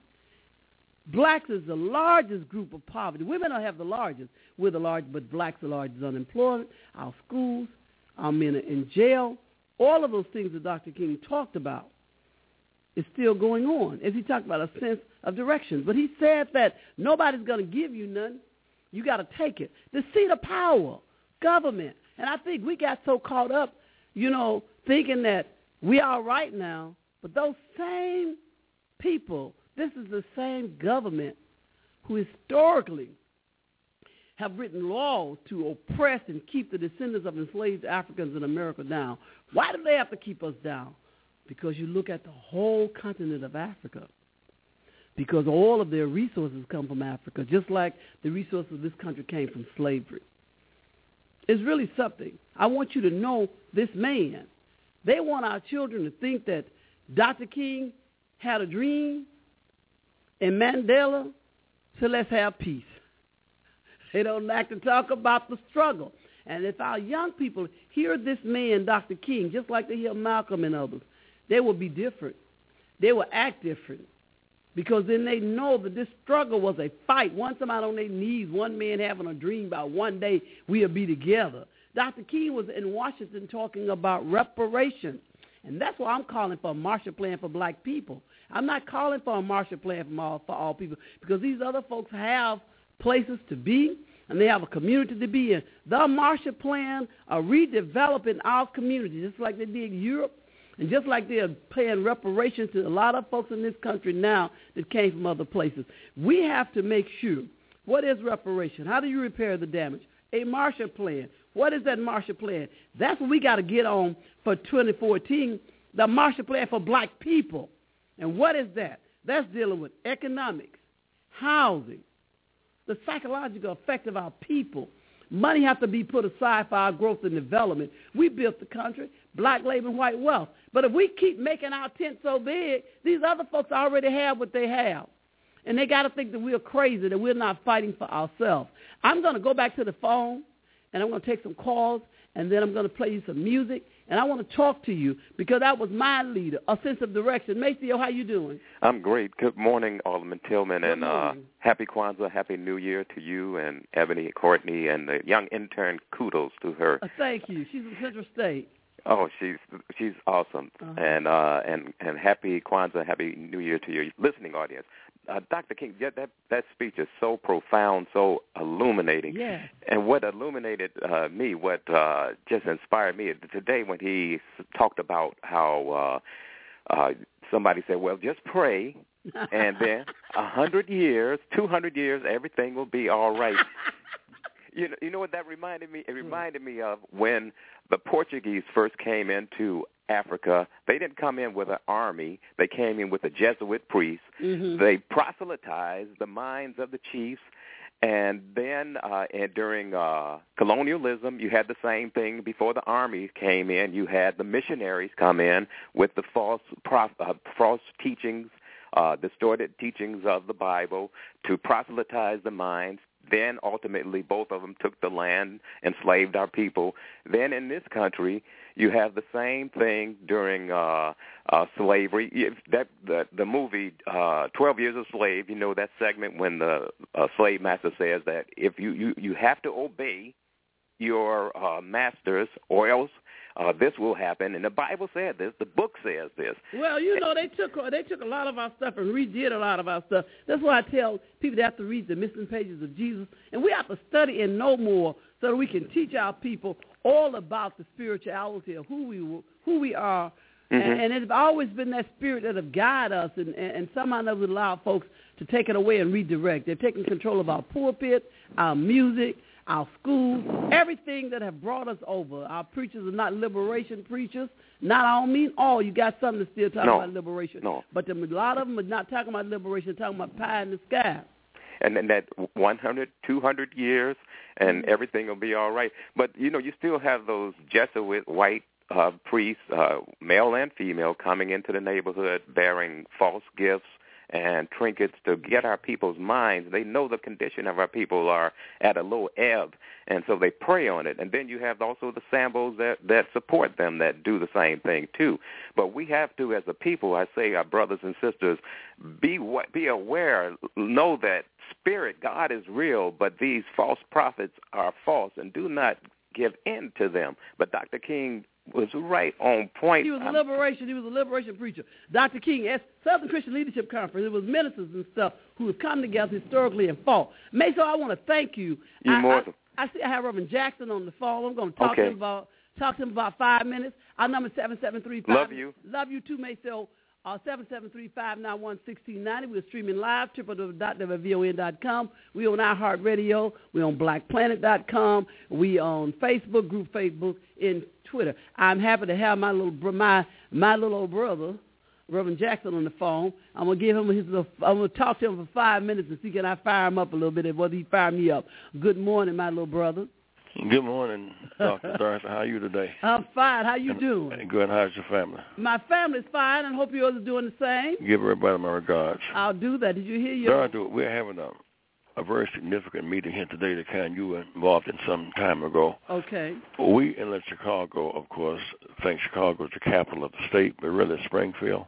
Blacks is the largest group of poverty. Women don't have the largest. We're the largest, but blacks are the largest unemployment, our schools, our men are in jail. All of those things that Doctor King talked about is still going on, as he talked about a sense of direction. But he said that nobody's going to give you none. You got to take it. The seat of power, government. And I think we got so caught up, you know, thinking that we are right now. But those same people, this is the same government who historically have written laws to oppress and keep the descendants of enslaved Africans in America down. Why do they have to keep us down? Because you look at the whole continent of Africa. Because all of their resources come from Africa, just like the resources of this country came from slavery. It's really something. I want you to know this man. They want our children to think that Doctor King had a dream and Mandela said, let's have peace. They don't like to talk about the struggle. And if our young people hear this man, Doctor King, just like they hear Malcolm and others, they will be different. They will act different. Because then they know that this struggle was a fight. One somebody on their knees, one man having a dream about one day we'll be together. Doctor King was in Washington talking about reparations. And that's why I'm calling for a Marshall Plan for black people. I'm not calling for a Marshall Plan for all, for all people because these other folks have places to be. and they have a community to be in. The Marshall Plan are redeveloping our community, just like they did in Europe, and just like they're paying reparations to a lot of folks in this country now that came from other places. We have to make sure, what is reparation? How do you repair the damage? A Marshall Plan. What is that Marshall Plan? That's what we got to get on for twenty fourteen, the Marshall Plan for black people. And what is that? That's dealing with economics, housing, the psychological effect of our people. Money has to be put aside for our growth and development. We built the country, black labor and white wealth. But if we keep making our tent so big, these other folks already have what they have. And they got to think that we're crazy, that we're not fighting for ourselves. I'm going to go back to the phone, and I'm going to take some calls, and then I'm going to play you some music. And I want to talk to you because that was my leader, a sense of direction. Maceo, how you doing? I'm great. Good morning, Alderman Tillman, and uh, happy Kwanzaa, happy New Year to you and Ebony, Courtney, and the young intern. Kudos to her. Uh, thank you. She's from Central State. Oh, she's she's awesome, uh-huh. and uh, and and happy Kwanzaa, happy New Year to your listening audience. Uh, Doctor King, yeah, that that speech is so profound, so illuminating. Yeah. And what illuminated uh, me, what uh, just inspired me today when he talked about how uh, uh, somebody said, "Well, just pray, and then a hundred years, two hundred years, everything will be all right." You know, you know what that reminded me? It reminded me of when the Portuguese first came into Africa. They didn't come in with an army. They came in with a Jesuit priest. Mm-hmm. They proselytized the minds of the chiefs. And then uh, and during uh, colonialism, you had the same thing. Before the army came in, you had the missionaries come in with the false, prof- uh, false teachings, uh, distorted teachings of the Bible to proselytize the minds. Then ultimately both of them took the land, enslaved our people. Then in this country, you have the same thing during uh, uh, slavery. If that the, the movie uh, twelve Years a Slave, you know that segment when the uh, slave master says that if you, you, you have to obey your uh, masters or else uh, this will happen. And the Bible said this. The book says this. Well, you know, they took they took a lot of our stuff and redid a lot of our stuff. That's why I tell people they have to read the missing pages of Jesus. And we have to study and know more so that we can teach our people all about the spirituality of who we who we are. Mm-hmm. And, and it's always been that spirit that have guided us, and, and, and somehow never allowed folks to take it away and redirect. They're taking control of our pulpit, our music, our schools, everything that have brought us over. Our preachers are not liberation preachers. Not, I don't mean all. You got some that still talking no, about liberation. No. But them, a lot of them are not talking about liberation. They're talking about pie in the sky. And then that one hundred, two hundred years, and mm-hmm. everything will be all right. But, you know, you still have those Jesuit white uh, priests, uh, male and female, coming into the neighborhood bearing false gifts and trinkets to get our people's minds. They know the condition of our people are at a low ebb, and so they prey on it. And then you have also the symbols that, that support them that do the same thing too. But we have to, as a people, I say, our brothers and sisters, be be aware, know that spirit, God is real, but these false prophets are false, and do not give in to them. But Doctor King was right on point. He was a liberation. He was a liberation preacher. Doctor King, at Southern Christian Leadership Conference, it was ministers and stuff who have come together historically and fought. Mason, I want to thank you. You're I, more I, I see I have Reverend Jackson on the phone. I'm going to talk okay. to him about talk to him about five minutes. Our number is seven seven three five. Love you. Love you too, Mason. Uh, seven seven three, five nine one, one six nine zero. We're streaming live, w w w dot w v o n dot com. We're on iHeartRadio. We're on black planet dot com. We on Facebook, group Facebook, and Twitter. I'm happy to have my little my my little old brother, Reverend Jackson, on the phone. I'm gonna give him his little. I'm gonna talk to him for five minutes and see can I fire him up a little bit, and whether he fire me up. Good morning, my little brother. Good morning, Doctor Darcy. How are you today? I'm fine. How you doing? Good. How's your family? My family's fine, and hope yours are doing the same. Give everybody my regards. I'll do that. Did you hear your? Doctor, we're having a a very significant meeting here today. The kind you were involved in some time ago. Okay. We in Chicago, of course, think Chicago is the capital of the state, but really Springfield.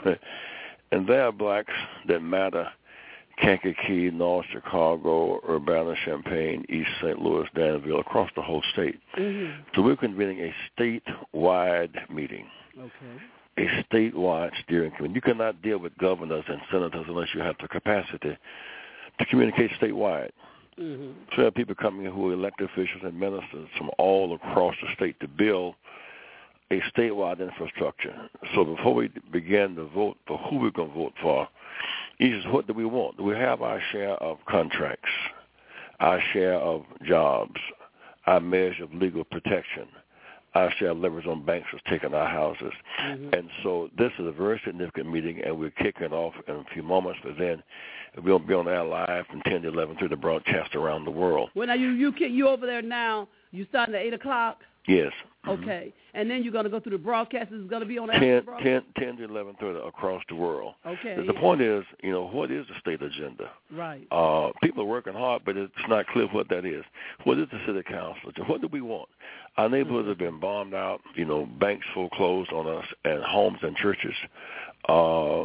And there are blacks that matter. Kankakee, North Chicago, Urbana-Champaign, East Saint Louis, Danville, across the whole state. Mm-hmm. So we're convening a statewide meeting. Okay. A statewide steering committee. You cannot deal with governors and senators unless you have the capacity to communicate statewide. Mm-hmm. So we have people coming in who are elected officials and ministers from all across the state to build a statewide infrastructure. So before we begin to vote for who we're going to vote for, is what do we want? Do we have our share of contracts, our share of jobs, our measure of legal protection, our share of leverage on banks that's taking our houses? Mm-hmm. And so this is a very significant meeting, and we're kicking it off in a few moments, but then we'll be on air live from ten to eleven through the broadcast around the world. Well, now, you, you, you over there now, you starting at eight o'clock? Yes. Okay. Mm-hmm. And then you're going to go through the broadcast. It's going to be on ten, ten, ten to eleven thirty across the world. Okay. The point is, you know, what is the state agenda? Right. Uh, people are working hard, but it's not clear what that is. What is the city council? What do we want? Our neighborhoods mm-hmm. have been bombed out. You know, banks foreclosed on us, and homes and churches uh,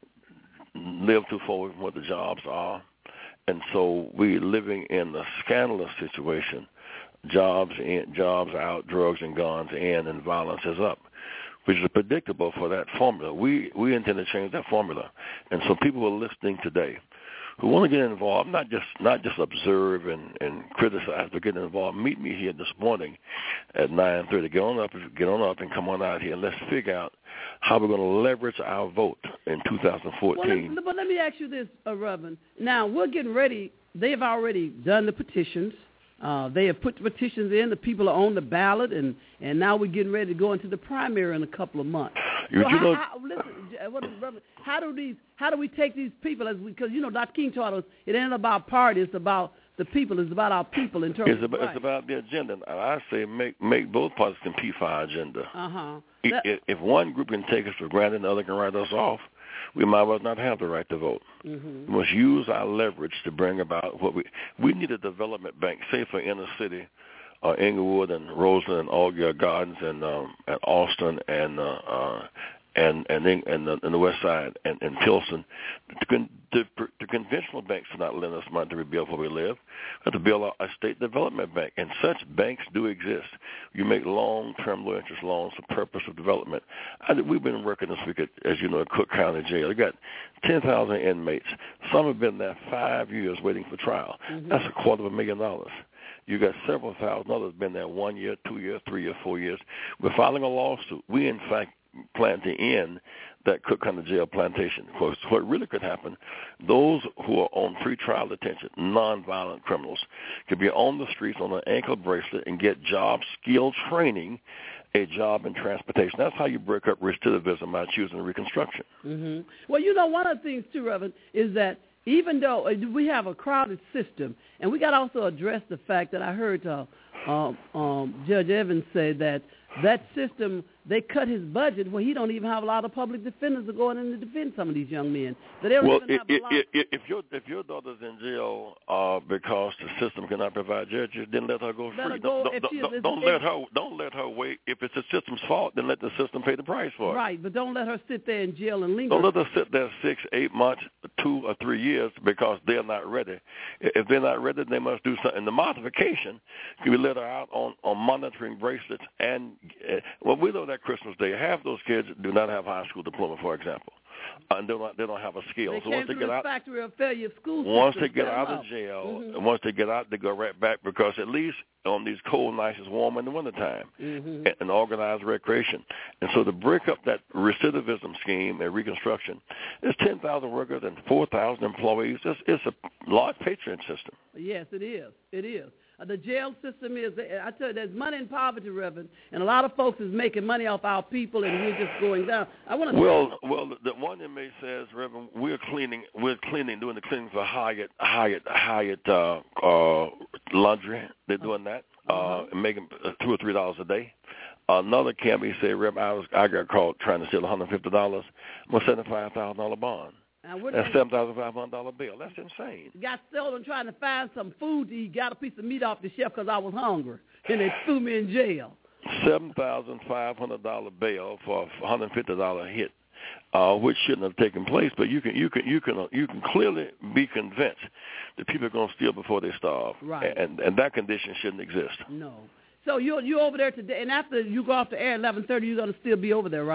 live too far from what the jobs are. And so we're living in a scandalous situation. Jobs in, jobs out, drugs and guns in, and violence is up, which is predictable for that formula. We we intend to change that formula, and so people who are listening today who want to get involved, not just not just observe and, and criticize, but get involved. Meet me here this morning at nine thirty. Get on up, get on up, and come on out here, and let's figure out how we're going to leverage our vote in two thousand fourteen. Well, let, but let me ask you this, uh, Reverend. Now we're getting ready. They've already done the petitions. Uh, they have put the petitions in. The people are on the ballot, and, and now we're getting ready to go into the primary in a couple of months. You, so you how, know, how, listen, what is, how do these? How do we take these people? As because you know, Doctor King taught us it ain't about party. It's about the people. It's about our people in terms it's of about, right. It's about the agenda. And I say make make both parties compete for our agenda. Uh-huh. If, if one group can take us for granted and the other can write us off, we might well not have the right to vote. Mm-hmm. We must use our leverage to bring about what we we need a development bank, say for inner city, uh, Inglewood and Roseland and Algier Gardens and um, and Austin and uh, uh, and and in, and, the, and the West Side and, and Pilsen. The, the, the conventional banks do not lend us money to rebuild where we live. We have to build a, a state development bank, and such banks do exist. You make long-term low-interest loans for purpose of development. I, we've been working this week, at, as you know, at Cook County Jail. We got ten thousand inmates. Some have been there five years waiting for trial. Mm-hmm. That's a quarter of a million dollars. You got several thousand others been there one year, two years, three years, four years. We're filing a lawsuit. We, in fact, plan to end that Cook County Jail plantation. Of course, what really could happen, those who are on pretrial detention, nonviolent criminals, could be on the streets on an ankle bracelet and get job skill training, a job in transportation. That's how you break up recidivism by choosing Reconstruction. Mm-hmm. Well, you know, one of the things, too, Reverend, is that even though we have a crowded system, and we got to also address the fact that I heard uh, um, um, Judge Evans say that that system, they cut his budget where he don't even have a lot of public defenders to go in and defend some of these young men. So they don't well, even if, have a lot. If, if, your, if your daughter's in jail uh, because the system cannot provide judges, then let her go free. Let her go, don't if don't, she, don't, if, don't if, let her don't let her wait. If it's the system's fault, then let the system pay the price for it. Right, but don't let her sit there in jail and linger. Don't let her sit there six, eight months, two or three years because they're not ready. If they're not ready, they must do something. And the modification can be let her out on, on monitoring bracelets. And uh, well, we know that Christmas Day, half those kids do not have high school diploma, for example, uh, and they don't they don't have a skill. They so came once they through get the out, factory of failure of school once systems, they get out up. of jail, mm-hmm. and once they get out, they go right back because at least on these cold nights it's warm in the wintertime, mm-hmm. and, and organized recreation. And so to break up that recidivism scheme and Reconstruction, there's ten thousand workers and four thousand employees. It's, it's a large patronage system. Yes, it is. It is. Uh, the jail system is, I tell you, there's money in poverty, Reverend, and a lot of folks is making money off our people, and we're just going down. I want to. Well, well, the one inmate says, Reverend, we're cleaning, we're cleaning, doing the cleaning for Hyatt, Hyatt, Hyatt uh, uh, laundry. They're doing that, uh, and making two or three dollars a day. Another campie said, Reverend, I was, I got caught trying to steal one hundred fifty dollars. I'm a seventy-five thousand dollar bond. That's seven thousand five hundred dollar bill. That's insane. Got stolen trying to find some food to eat. Got a piece of meat off the shelf because I was hungry, and they threw me in jail. seven thousand five hundred dollar bail for a one hundred fifty dollar hit, uh, which shouldn't have taken place. But you can you can you can you can clearly be convinced that people are going to steal before they starve, right? And and that condition shouldn't exist. No. So you you over there today, and after you go off the air at eleven thirty, you're going to still be over there, right?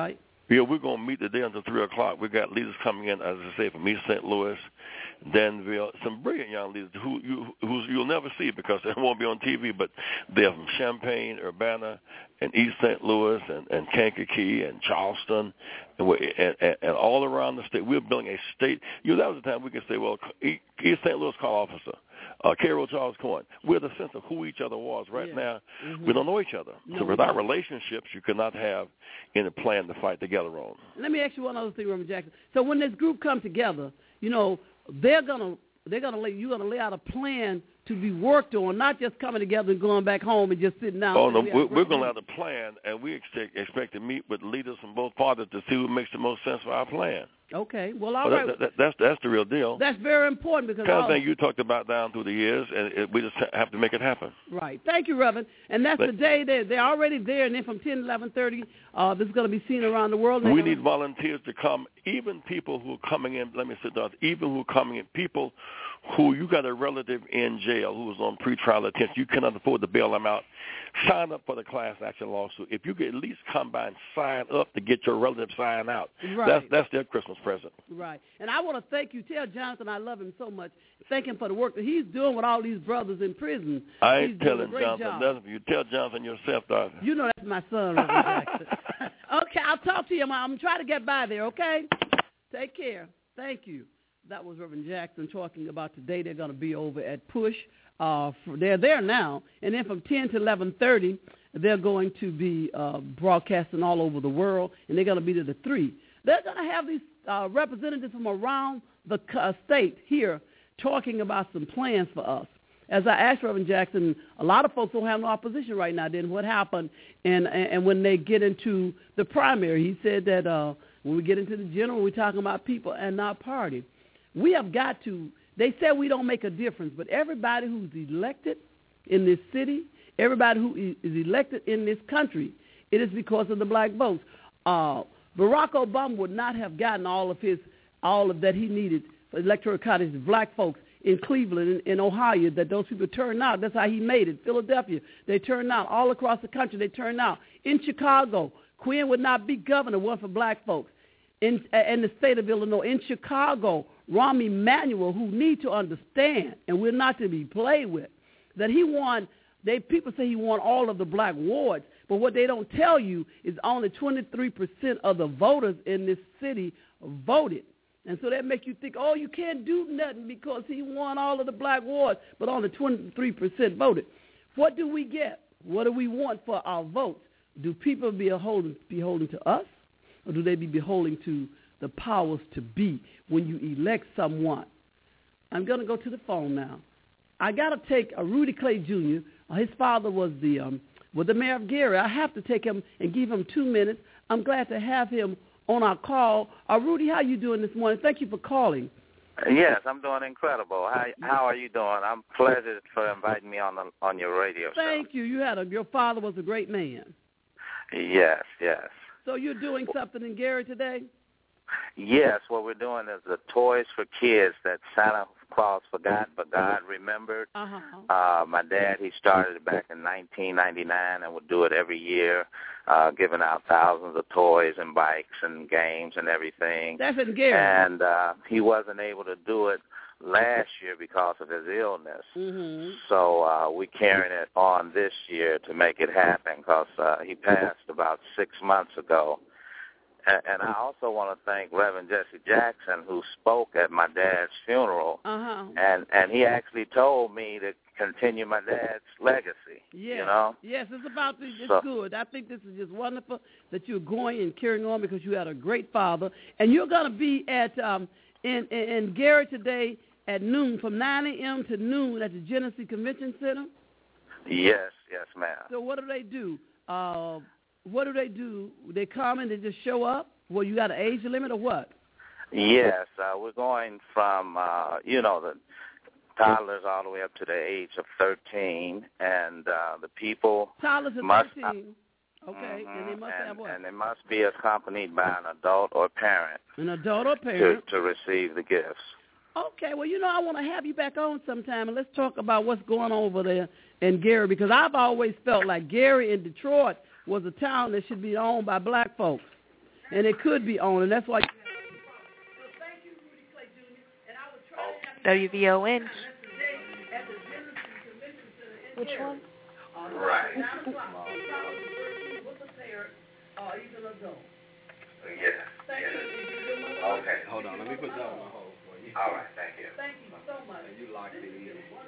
Yeah, we're going to meet today until three o'clock. We've got leaders coming in, as I say, from East Saint Louis, Danville, some brilliant young leaders who you who you'll never see because they won't be on T V, but they're from Champaign, Urbana, and East Saint Louis, and, and Kankakee, and Charleston, and, and, and, and all around the state. We're building a state. You know, that was the time we can say, well, East Saint Louis call officer, uh, Carol Charles Cohen. We're the sense of who each other was. Right yeah. now, mm-hmm. we don't know each other. No, so without relationships, you cannot have any plan to fight together on. Let me ask you one other thing, Reverend Jackson. So when this group comes together, you know, they're gonna they're gonna lay you're gonna lay out a plan to be worked on, not just coming together and going back home and just sitting down. Oh no, we're, we're going to have a plan, and we expect, expect to meet with leaders from both parties to see what makes the most sense for our plan. Okay, well, all well, right. That, that, that's that's the real deal. That's very important because kind of all... thing you talked about down through the years, and it, we just have to make it happen. Right. Thank you, Reverend. And that's but, the day that they're already there, and then from ten to eleven thirty, uh, this is going to be seen around the world. We need volunteers to come, even people who are coming in. Let me sit down. Even who are coming in, people who you got a relative in jail who is on pretrial detention, you cannot afford to bail them out. Sign up for the class action lawsuit. If you could at least come by and sign up to get your relative signed out, right. that's that's their Christmas present. Right. And I want to thank you. Tell Jonathan I love him so much. Thank him for the work that he's doing with all these brothers in prison. I ain't he's telling Jonathan nothing. You tell Jonathan yourself, Doctor. You know that's my son, Reverend Jackson. Okay, I'll talk to you. I'm, I'm trying to get by there, okay? Take care. Thank you. That was Reverend Jackson talking about today. They're going to be over at Push. Uh, for, they're there now. And then from ten to eleven thirty, they're going to be uh, broadcasting all over the world, and they're going to be to the three. They're going to have these uh, representatives from around the uh, state here talking about some plans for us. As I asked Reverend Jackson, a lot of folks don't have no opposition right now. Then what happened? And, and, and when they get into the primary, he said that uh, when we get into the general, we're talking about people and not party. We have got to, they said we don't make a difference, but everybody who's elected in this city, everybody who is elected in this country, it is because of the black votes. Uh, Barack Obama would not have gotten all of his, all of that he needed for electoral college, black folks in Cleveland, in, in Ohio, that those people turned out. That's how he made it. Philadelphia, they turned out. All across the country, they turned out. In Chicago, Quinn would not be governor, one for black folks. In, in the state of Illinois, in Chicago, Rahm Emanuel, who need to understand, and we're not to be played with, that he won, they people say he won all of the black wards, but what they don't tell you is only twenty-three percent of the voters in this city voted. And so that makes you think, oh, you can't do nothing because he won all of the black wards, but only twenty-three percent voted. What do we get? What do we want for our votes? Do people be beholden, beholden to us, or do they be beholden to the powers to be when you elect someone? I'm going to go to the phone now. I got to take a Rudy Clay Junior His father was the um, was the mayor of Gary. I have to take him and give him two minutes. I'm glad to have him on our call. Uh, Rudy, how you doing this morning? Thank you for calling. Yes, I'm doing incredible. How how are you doing? I'm pleased for inviting me on the on your radio show. Thank you. You had a your father was a great man. Yes, yes. So you're doing something in Gary today? Yes, what we're doing is the Toys for Kids that Santa Claus forgot, but God remembered. Uh-huh. Uh, my dad, he started it back in nineteen ninety-nine and would do it every year, uh, giving out thousands of toys and bikes and games and everything. That's in Gary. And uh, he wasn't able to do it last year because of his illness. Mm-hmm. So uh, we're carrying it on this year to make it happen because uh, he passed about six months ago. And, and I also want to thank Reverend Jesse Jackson, who spoke at my dad's funeral, uh-huh. and and he actually told me to continue my dad's legacy. Yes. You know? Yes, it's about this. It's so, good. I think this is just wonderful that you're going and carrying on because you had a great father, and you're going to be at um, in, in in Gary today at noon, from nine a.m. to noon at the Genesee Convention Center. Yes, yes, ma'am. So what do they do? Uh, What do they do? They come and they just show up? Well, you got an age limit or what? Yes, uh, we're going from, uh, you know, the toddlers all the way up to the age of thirteen, and uh, the people toddlers of must, thirteen. Okay, mm-hmm, and they must and, have what? And they must be accompanied by an adult or parent. An adult or parent. To, to receive the gifts. Okay, well, you know, I want to have you back on sometime, and let's talk about what's going on over there in Gary, because I've always felt like Gary and Detroit was a town that should be owned by black folks. and it could be on, and that's why. W V O N. Which one? Right. Yeah. Yeah. Okay. Hold on. Let me put that on hold for you. All right. Thank you. Thank you so much. And you locked it in.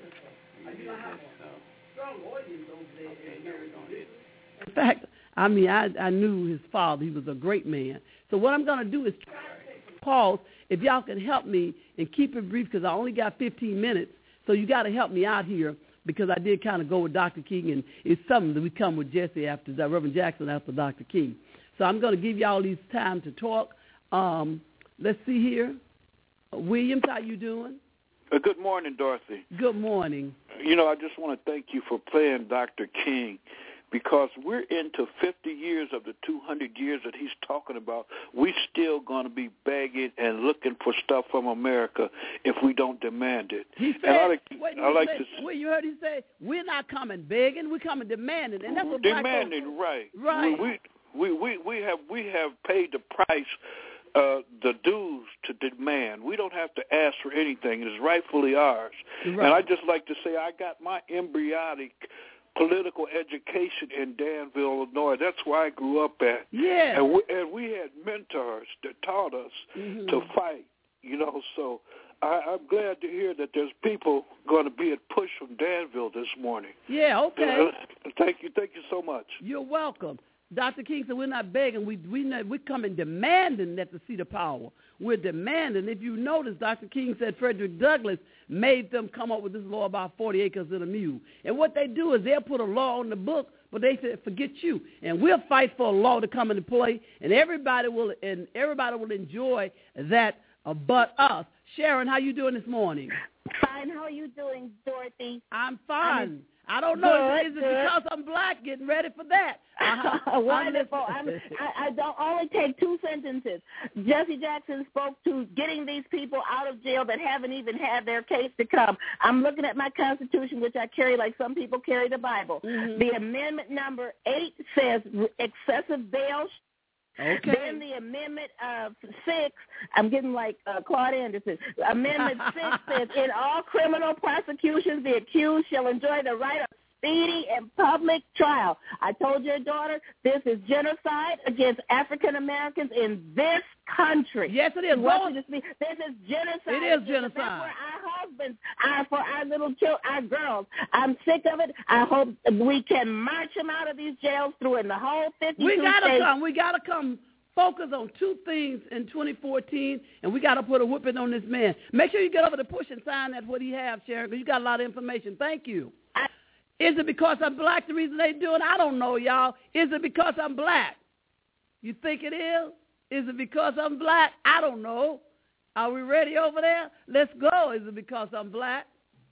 You don't have a strong audience over there. Okay, now we're going to hit. In fact, I mean, I, I knew his father. He was a great man. So what I'm going to do is try to take some calls. If y'all can help me and keep it brief because I only got fifteen minutes. So you got to help me out here because I did kind of go with Doctor King, and it's something that we come with Jesse after Reverend Jackson after Doctor King. So I'm going to give y'all these time to talk. Um, let's see here. Uh, Williams, how you doing? Uh, good morning, Dorothy. Good morning. You know, I just want to thank you for playing Doctor King because we're into fifty years of the two hundred years that he's talking about. We still going to be begging and looking for stuff from America if we don't demand it. He said, and I like, wait, I like wait, to wait, you heard him say, we're not coming begging, we're coming demanding. And that's what demanding, black right. Right. We, we, we, we, have, we have paid the price, uh, the dues to demand. We don't have to ask for anything. It is rightfully ours. Right. And I just like to say I got my embryonic political education in Danville, Illinois. That's where I grew up at. Yeah. And we, and we had mentors that taught us mm-hmm. to fight, you know. So I, I'm glad to hear that there's people going to be at push from Danville this morning. Yeah, okay. Uh, thank you. Thank you so much. You're welcome. Doctor King said we're not begging. We, we, we're coming demanding at the seat of power. We're demanding. If you notice, Doctor King said Frederick Douglass made them come up with this law about forty acres and a mule. And what they do is they'll put a law on the book, but they said, forget you. And we'll fight for a law to come into play, and everybody will and everybody will enjoy that uh, but us. Sharon, how you doing this morning? Fine. How are you doing, Dorothy? I'm fine. I'm I don't know. Good, is it good. Because I'm black? Getting ready for that. Uh-huh. Wonderful. I'm, I, I don't only take two sentences. Jesse Jackson spoke to getting these people out of jail that haven't even had their case to come. I'm looking at my Constitution, which I carry like some people carry the Bible. Mm-hmm. The amendment number eight says excessive bail. Okay. Then the amendment of six, I'm getting like uh, Claude Anderson. Amendment six says, in all criminal prosecutions, the accused shall enjoy the right of speedy and public trial. I told your daughter this is genocide against African Americans in this country. Yes, it is. Well, this is genocide. It is genocide. That's for our husbands, our, for our little children, our girls. I'm sick of it. I hope we can march them out of these jails through in the whole fifty-two We gotta states. come. We gotta come. Focus on two things in twenty fourteen, and we got to put a whipping on this man. Make sure you get over to push and sign that what he has, Sharon, because you got a lot of information. Thank you. I, Is it because I'm black the reason they do it? I don't know, y'all. Is it because I'm black? You think it is? Is it because I'm black? I don't know. Are we ready over there? Let's go. Is it because I'm black?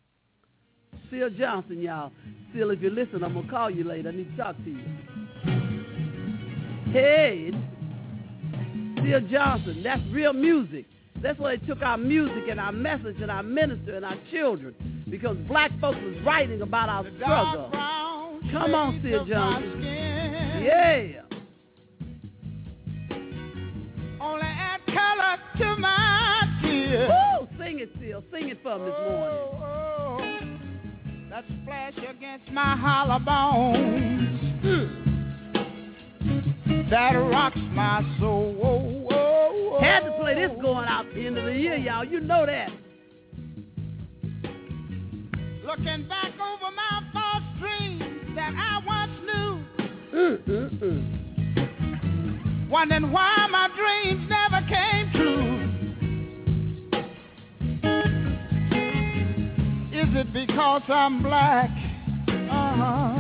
Seal Johnson, y'all. Seal, if you listen, I'm going to call you later. I need to talk to you. Hey, Seal Johnson. That's real music. That's why they took our music and our message and our minister and our children, because black folks was writing about our struggle. Come on, Seal Johnson. Yeah. Only add color to my tears. Woo! Sing it, Seal. Sing it for me this morning. Oh, oh. That splash against my hollow bones. Mm. That rocks my soul. Oh, oh, oh. Had to play this going out the end of the year, y'all. You know that. Looking back over my false dreams that I once knew. Mm, mm, mm. Wondering why my dreams never came true. Is it because I'm black? Uh-huh.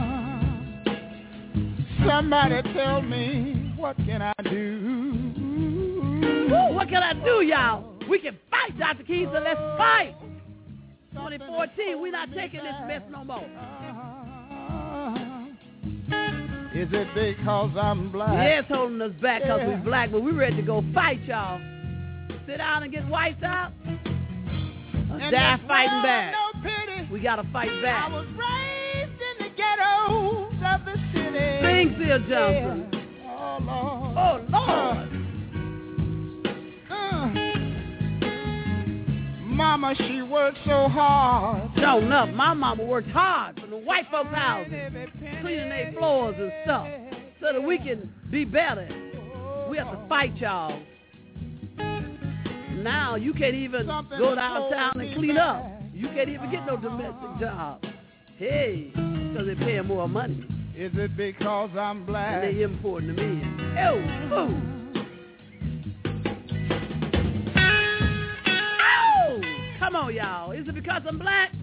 Somebody tell me, what can I do? Woo, what can I do, y'all? We can fight, Doctor Keys, so let's fight. twenty fourteen, we're not taking this mess no more. Is it because I'm black? Yeah, it's holding us back because yeah. we're black, but we're ready to go fight, y'all. Sit down and get wiped out? Or die fighting back? No pity. We got to fight back. I was raised in the ghettos of the city. Sing, Seal Johnson. Yeah. Oh, Lord. Oh, Lord. mama, she worked so hard. Sure enough, my mama worked hard for the white folks' houses, cleaning their floors and stuff, so that we can be better. We have to fight y'all. Now you can't even go downtown and clean up. You can't even get no domestic job. Hey, because they're paying more money. Is it because I'm black? And they importing them in. Oh, oh. Oh! Come on, y'all. Is it because I'm black?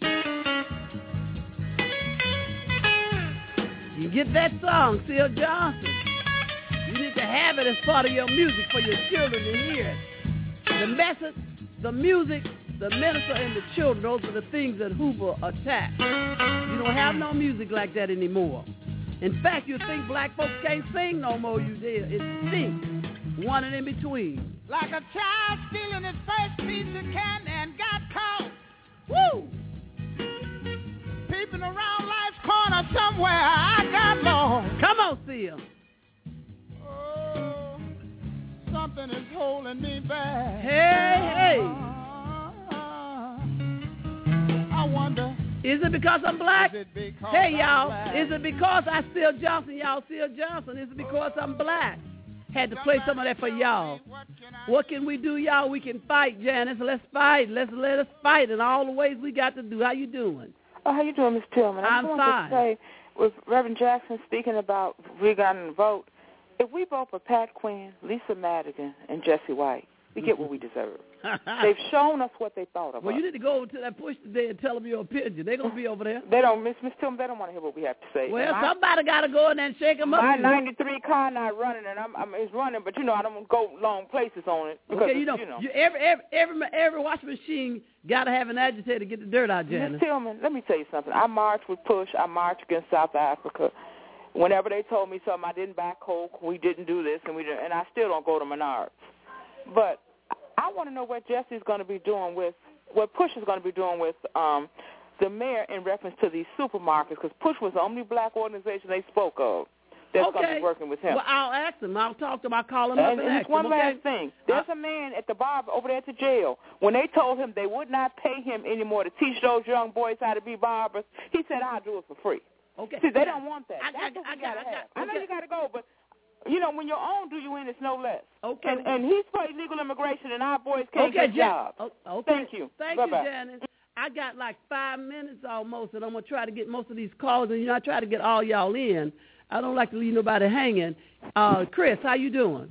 You get that song, Seal Johnson. You need to have it as part of your music for your children to hear it. The message, the music, the minister, and the children, those are the things that Hoover attacked. You don't have no music like that anymore. In fact, you think black folks can't sing no more, you did. It's sing, one and in between. Like a child stealing his first piece of candy and got caught. Woo! Peeping around life's corner somewhere, I got lost. Come on, Seal. Oh, something is holding me back. Hey, hey. I wonder. Is it because I'm black? Is it because hey, y'all. I'm black? Is it because I Seal Johnson, y'all Seal Johnson? Is it because I'm black? Had to play some of that for y'all. What can we do, y'all? We can fight, Janice. Let's fight. Let's let us fight in all the ways we got to do. How you doing? Oh, how you doing, Miss Tillman? I I'm just fine. wanted to say, with Reverend Jackson speaking about regarding the vote, if we vote for Pat Quinn, Lisa Madigan, and Jesse White, we get what we deserve. They've shown us what they thought of Well, us. you need to go over to that push today and tell them your opinion. They're going to be over there. They don't, Miss Miss Tillman, they don't want to hear what we have to say. Well, my, somebody got to go in there and shake them up. My ninety-three car not running, and I'm, I'm it's running, but, you know, I don't go long places on it. Because Okay, you know, you know. You, every, every, every, every washing machine got to have an agitator to get the dirt out, Janice. Miss Tillman, let me tell you something. I marched with Push. I marched against South Africa. Whenever they told me something, I didn't buy Coke. We didn't do this, and we didn't, and I still don't go to Menards. But I want to know what Jesse's going to be doing with, what Push is going to be doing with um, the mayor in reference to these supermarkets, because Push was the only black organization they spoke of that's okay. going to be working with him. Well, I'll ask them. I'll talk to him. I'll call him and, up and, and ask just one him. Okay? last thing. There's uh, a man at the bar over there at the jail. When they told him they would not pay him anymore to teach those young boys how to be barbers, he said, I'll do it for free. Okay. See, they don't want that. I, That's I, what I, we got to I, have. I, I know okay. you got to go, but, you know, when your own do you in, it's no less. Okay. And, and he's for illegal immigration, and our boys can't okay, get Jan- jobs. oh, okay. Thank you. Thank Bye-bye. you, Janice. I got like five minutes almost, and I'm going to try to get most of these calls, and, you know, I try to get all y'all in. I don't like to leave nobody hanging. Uh, Chris, how you doing?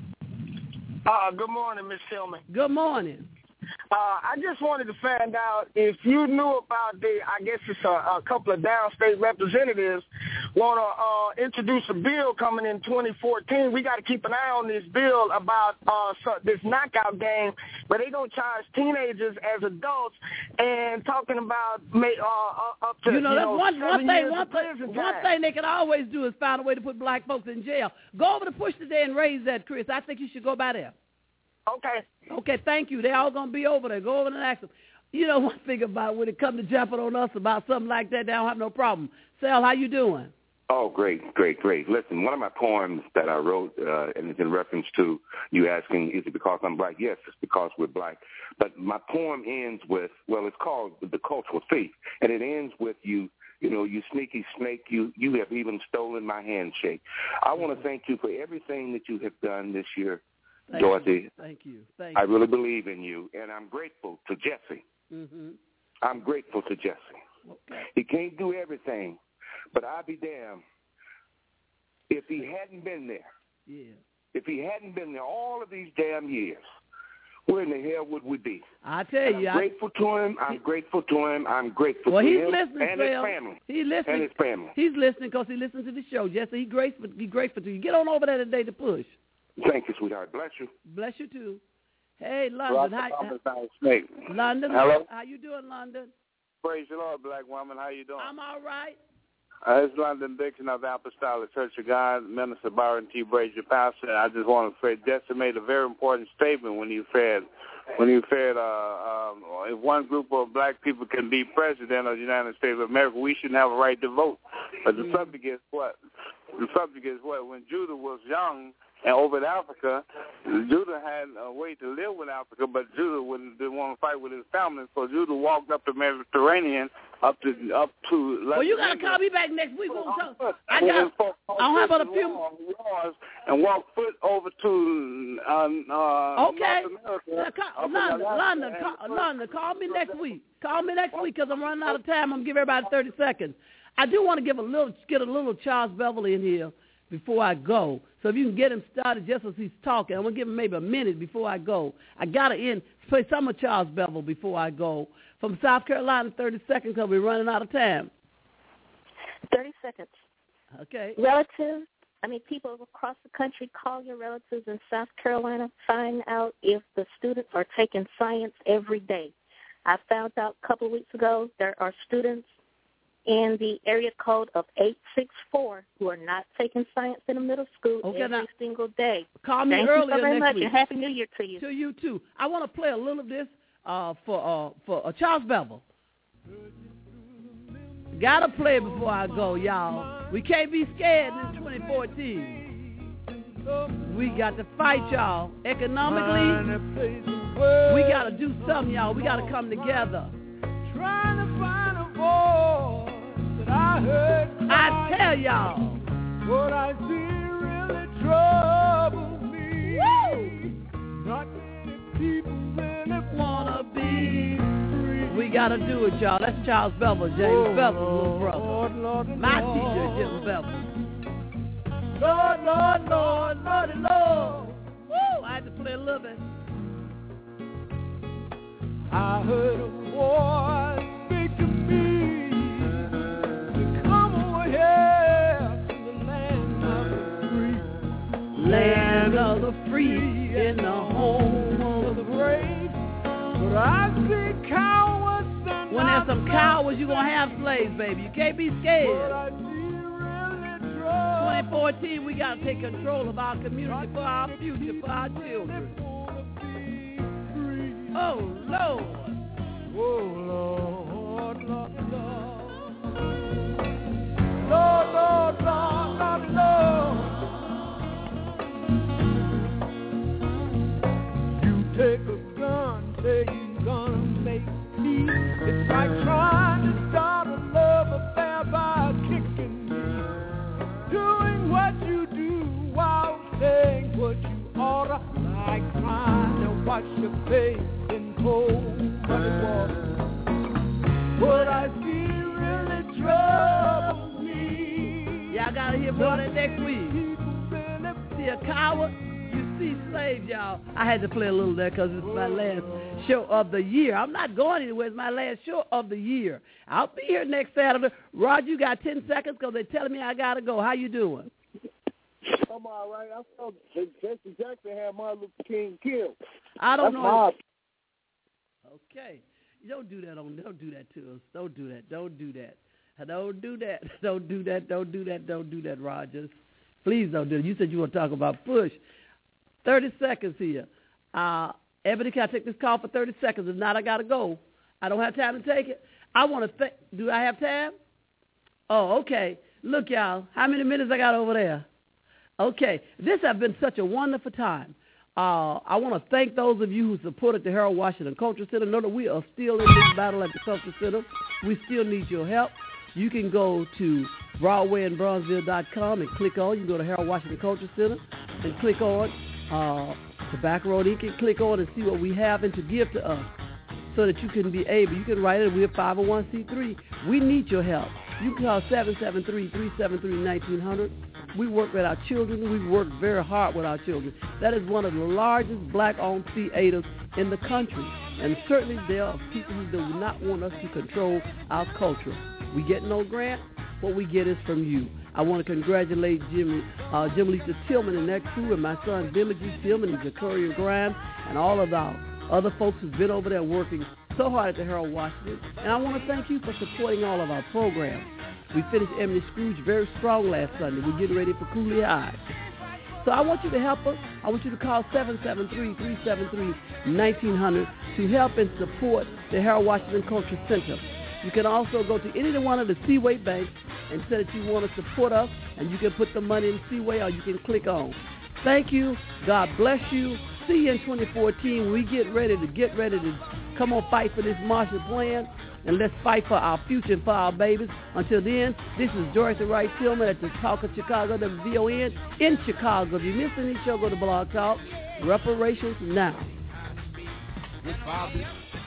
Uh, good morning, Miss Tillman. Good morning. Uh, I just wanted to find out if you knew about the, I guess it's a, a couple of downstate representatives want to uh, introduce a bill coming in twenty fourteen. We got to keep an eye on this bill about uh, so, this knockout game, where they going to charge teenagers as adults and talking about may, uh, up to, You know, you that's know, one, one seven thing. years One of prison thing. One time. thing they can always do is find a way to put black folks in jail. Go over to Push today and raise that, Chris. I think you should go by there. Okay. Okay, thank you. They're all going to be over there. Go over and ask them. You know, one thing about when it comes to jumping on us about something like that, they don't have no problem. Sal, how you doing? Oh, great, great, great. Listen, one of my poems that I wrote, uh, and it's in reference to you asking, is it because I'm black? Yes, it's because we're black. But my poem ends with, well, it's called The Cultural Thief, and it ends with you, you know, you sneaky snake, you, you have even stolen my handshake. I want to thank you for everything that you have done this year. Thank Dorothy, you. Thank you. Thank I you. really believe in you, and I'm grateful to Jesse. Mm-hmm. I'm grateful to Jesse. Okay. He can't do everything, but I'll be damned if he hadn't been there. Yeah. If he hadn't been there all of these damn years, where in the hell would we be? I tell And you. I'm grateful to him. I'm he, grateful to him. I'm grateful well, to he's him listening, and Phil. his family. He's listening. And his family. He's listening because he listens to the show. Jesse, he grateful. He grateful to you. Get on over there today to Push. Thank you, sweetheart. Bless you. Bless you too. Hey, London. How, Snake. London. Hello. How you doing, London? Praise the Lord, black woman. How you doing? I'm all right. Uh, it's London Dixon of the Apostolic Church of God, Minister Byron T. Brazier, pastor. I just want to say, Jesse made a very important statement when you said, when you said, uh, um, if one group of black people can be president of the United States of America, we shouldn't have a right to vote. But the mm-hmm. subject is what? The subject is what? When Judah was young, And over in Africa, Judah had a way to live with Africa, but Judah wouldn't, didn't want to fight with his family, so Judah walked up the Mediterranean up to up to. Well, you gotta call me back next week. We'll talk. I got. I don't have but a few. And walk foot over to um, uh, okay. North America. Call, London, London, call, London, call me next week. Call me next week because I'm running out of time. I'm gonna give everybody thirty seconds. I do want to give a little, get a little Charles Beverly in here before I go. So if you can get him started just as he's talking, I'm gonna give him maybe a minute before I go. I gotta end play some of Charles Beverly before I go. From South Carolina, thirty seconds because we're running out of time. thirty seconds. Okay. Relatives, I mean, people across the country, call your relatives in South Carolina. Find out if the students are taking science every day. I found out a couple of weeks ago there are students in the area code of eight six four who are not taking science in the middle school okay, every now, single day. Call me Thank earlier you so very next much, week. and Happy New Year to you. To you, too. I want to play a little of this uh, for uh, for uh, Charles Bevel. Got to play it before I go, y'all. We can't be scared in twenty fourteen. We got to fight, y'all. Economically, we got to do something, y'all. We got to come together. Trying to find a voice that I heard. I tell y'all. What I see really troubles me. Woo! Not many people really wanna be free. We gotta do it, y'all. That's Charles Bevel, James oh, Bevel's little brother. Lord, Lord, My Lord. teacher, Jim Bevel. Lord, Lord, Lord, Lord, Lord. Woo! I had to play a little bit. I heard a voice speak to me to come over here to the land of the free. Land of the free in the home of the brave. But I see cowards and when there's some cowards, you're going to have slaves, baby. You can't be scared. But I see really trouble. twenty fourteen, we got to take control of our community for our future, for our children. Oh, Lord. Oh, Lord, Lord, Lord. Lord, Lord, Lord, Lord, Lord. You take a gun, say you're gonna make peace. It's like trying to start a love affair by kicking me. Doing what you do while saying what you oughta. Like trying to wash your face in cold muddy water. What I see really troubles me. Y'all gotta hear more than next week. See a coward, you see slaves, y'all. I had to play a little there because it's my last show of the year. I'm not going anywhere. It's my last show of the year. I'll be here next Saturday. Roger, you got ten seconds because they're telling me I gotta go. How you doing? I'm all right. I saw Jesse Jackson had Martin Luther King killed. I don't That's know. Hard. Okay. You don't do that on. Don't do that to us. Don't do that. Don't do that. Don't do that. Don't do that. Don't do that. Don't do that, Rogers. Please don't do it. You said you want to talk about Bush. Thirty seconds here. Uh, Ebony, can I take this call for thirty seconds? If not, I gotta go. I don't have time to take it. I want to. Th- do I have time? Oh, okay. Look, y'all. How many minutes I got over there? Okay, this has been such a wonderful time. Uh, I want to thank those of you who supported the Harold Washington Culture Center. Know that we are still in this battle at the Culture Center. We still need your help. You can go to Broadway and Bronzeville dot com and click on. You can go to Harold Washington Culture Center and click on uh, the back road. You can click on and see what we have and to give to us so that you can be able. You can write it. We're five oh one c three. We need your help. You can call seven seven three, three seven three, one nine zero zero. We work with our children. We work very hard with our children. That is one of the largest black-owned theaters in the country. And certainly there are people who do not want us to control our culture. We get no grant. What we get is from you. I want to congratulate Jimmy, uh, Jim Lisa Tillman and that crew, and my son Billy G. Tillman and Jacoria Grimes, and all of our other folks who've been over there working so hard at the Harold Washington. And I want to thank you for supporting all of our programs. We finished Emily Scrooge very strong last Sunday. We're getting ready for Cooley High. So I want you to help us. I want you to call seven seven three, three seven three, one nine zero zero to help and support the Harold Washington Culture Center. You can also go to any one of the Seaway banks and say that you want to support us, and you can put the money in Seaway or you can click on. Thank you. God bless you. See you in twenty fourteen. We get ready to get ready to come on, fight for this Marshall Plan, and let's fight for our future and for our babies. Until then, this is Dorothy Wright Tillman at the Talk of Chicago, W V O N in Chicago. If you missed any show, go to Blog Talk. Reparations now. With Bobby.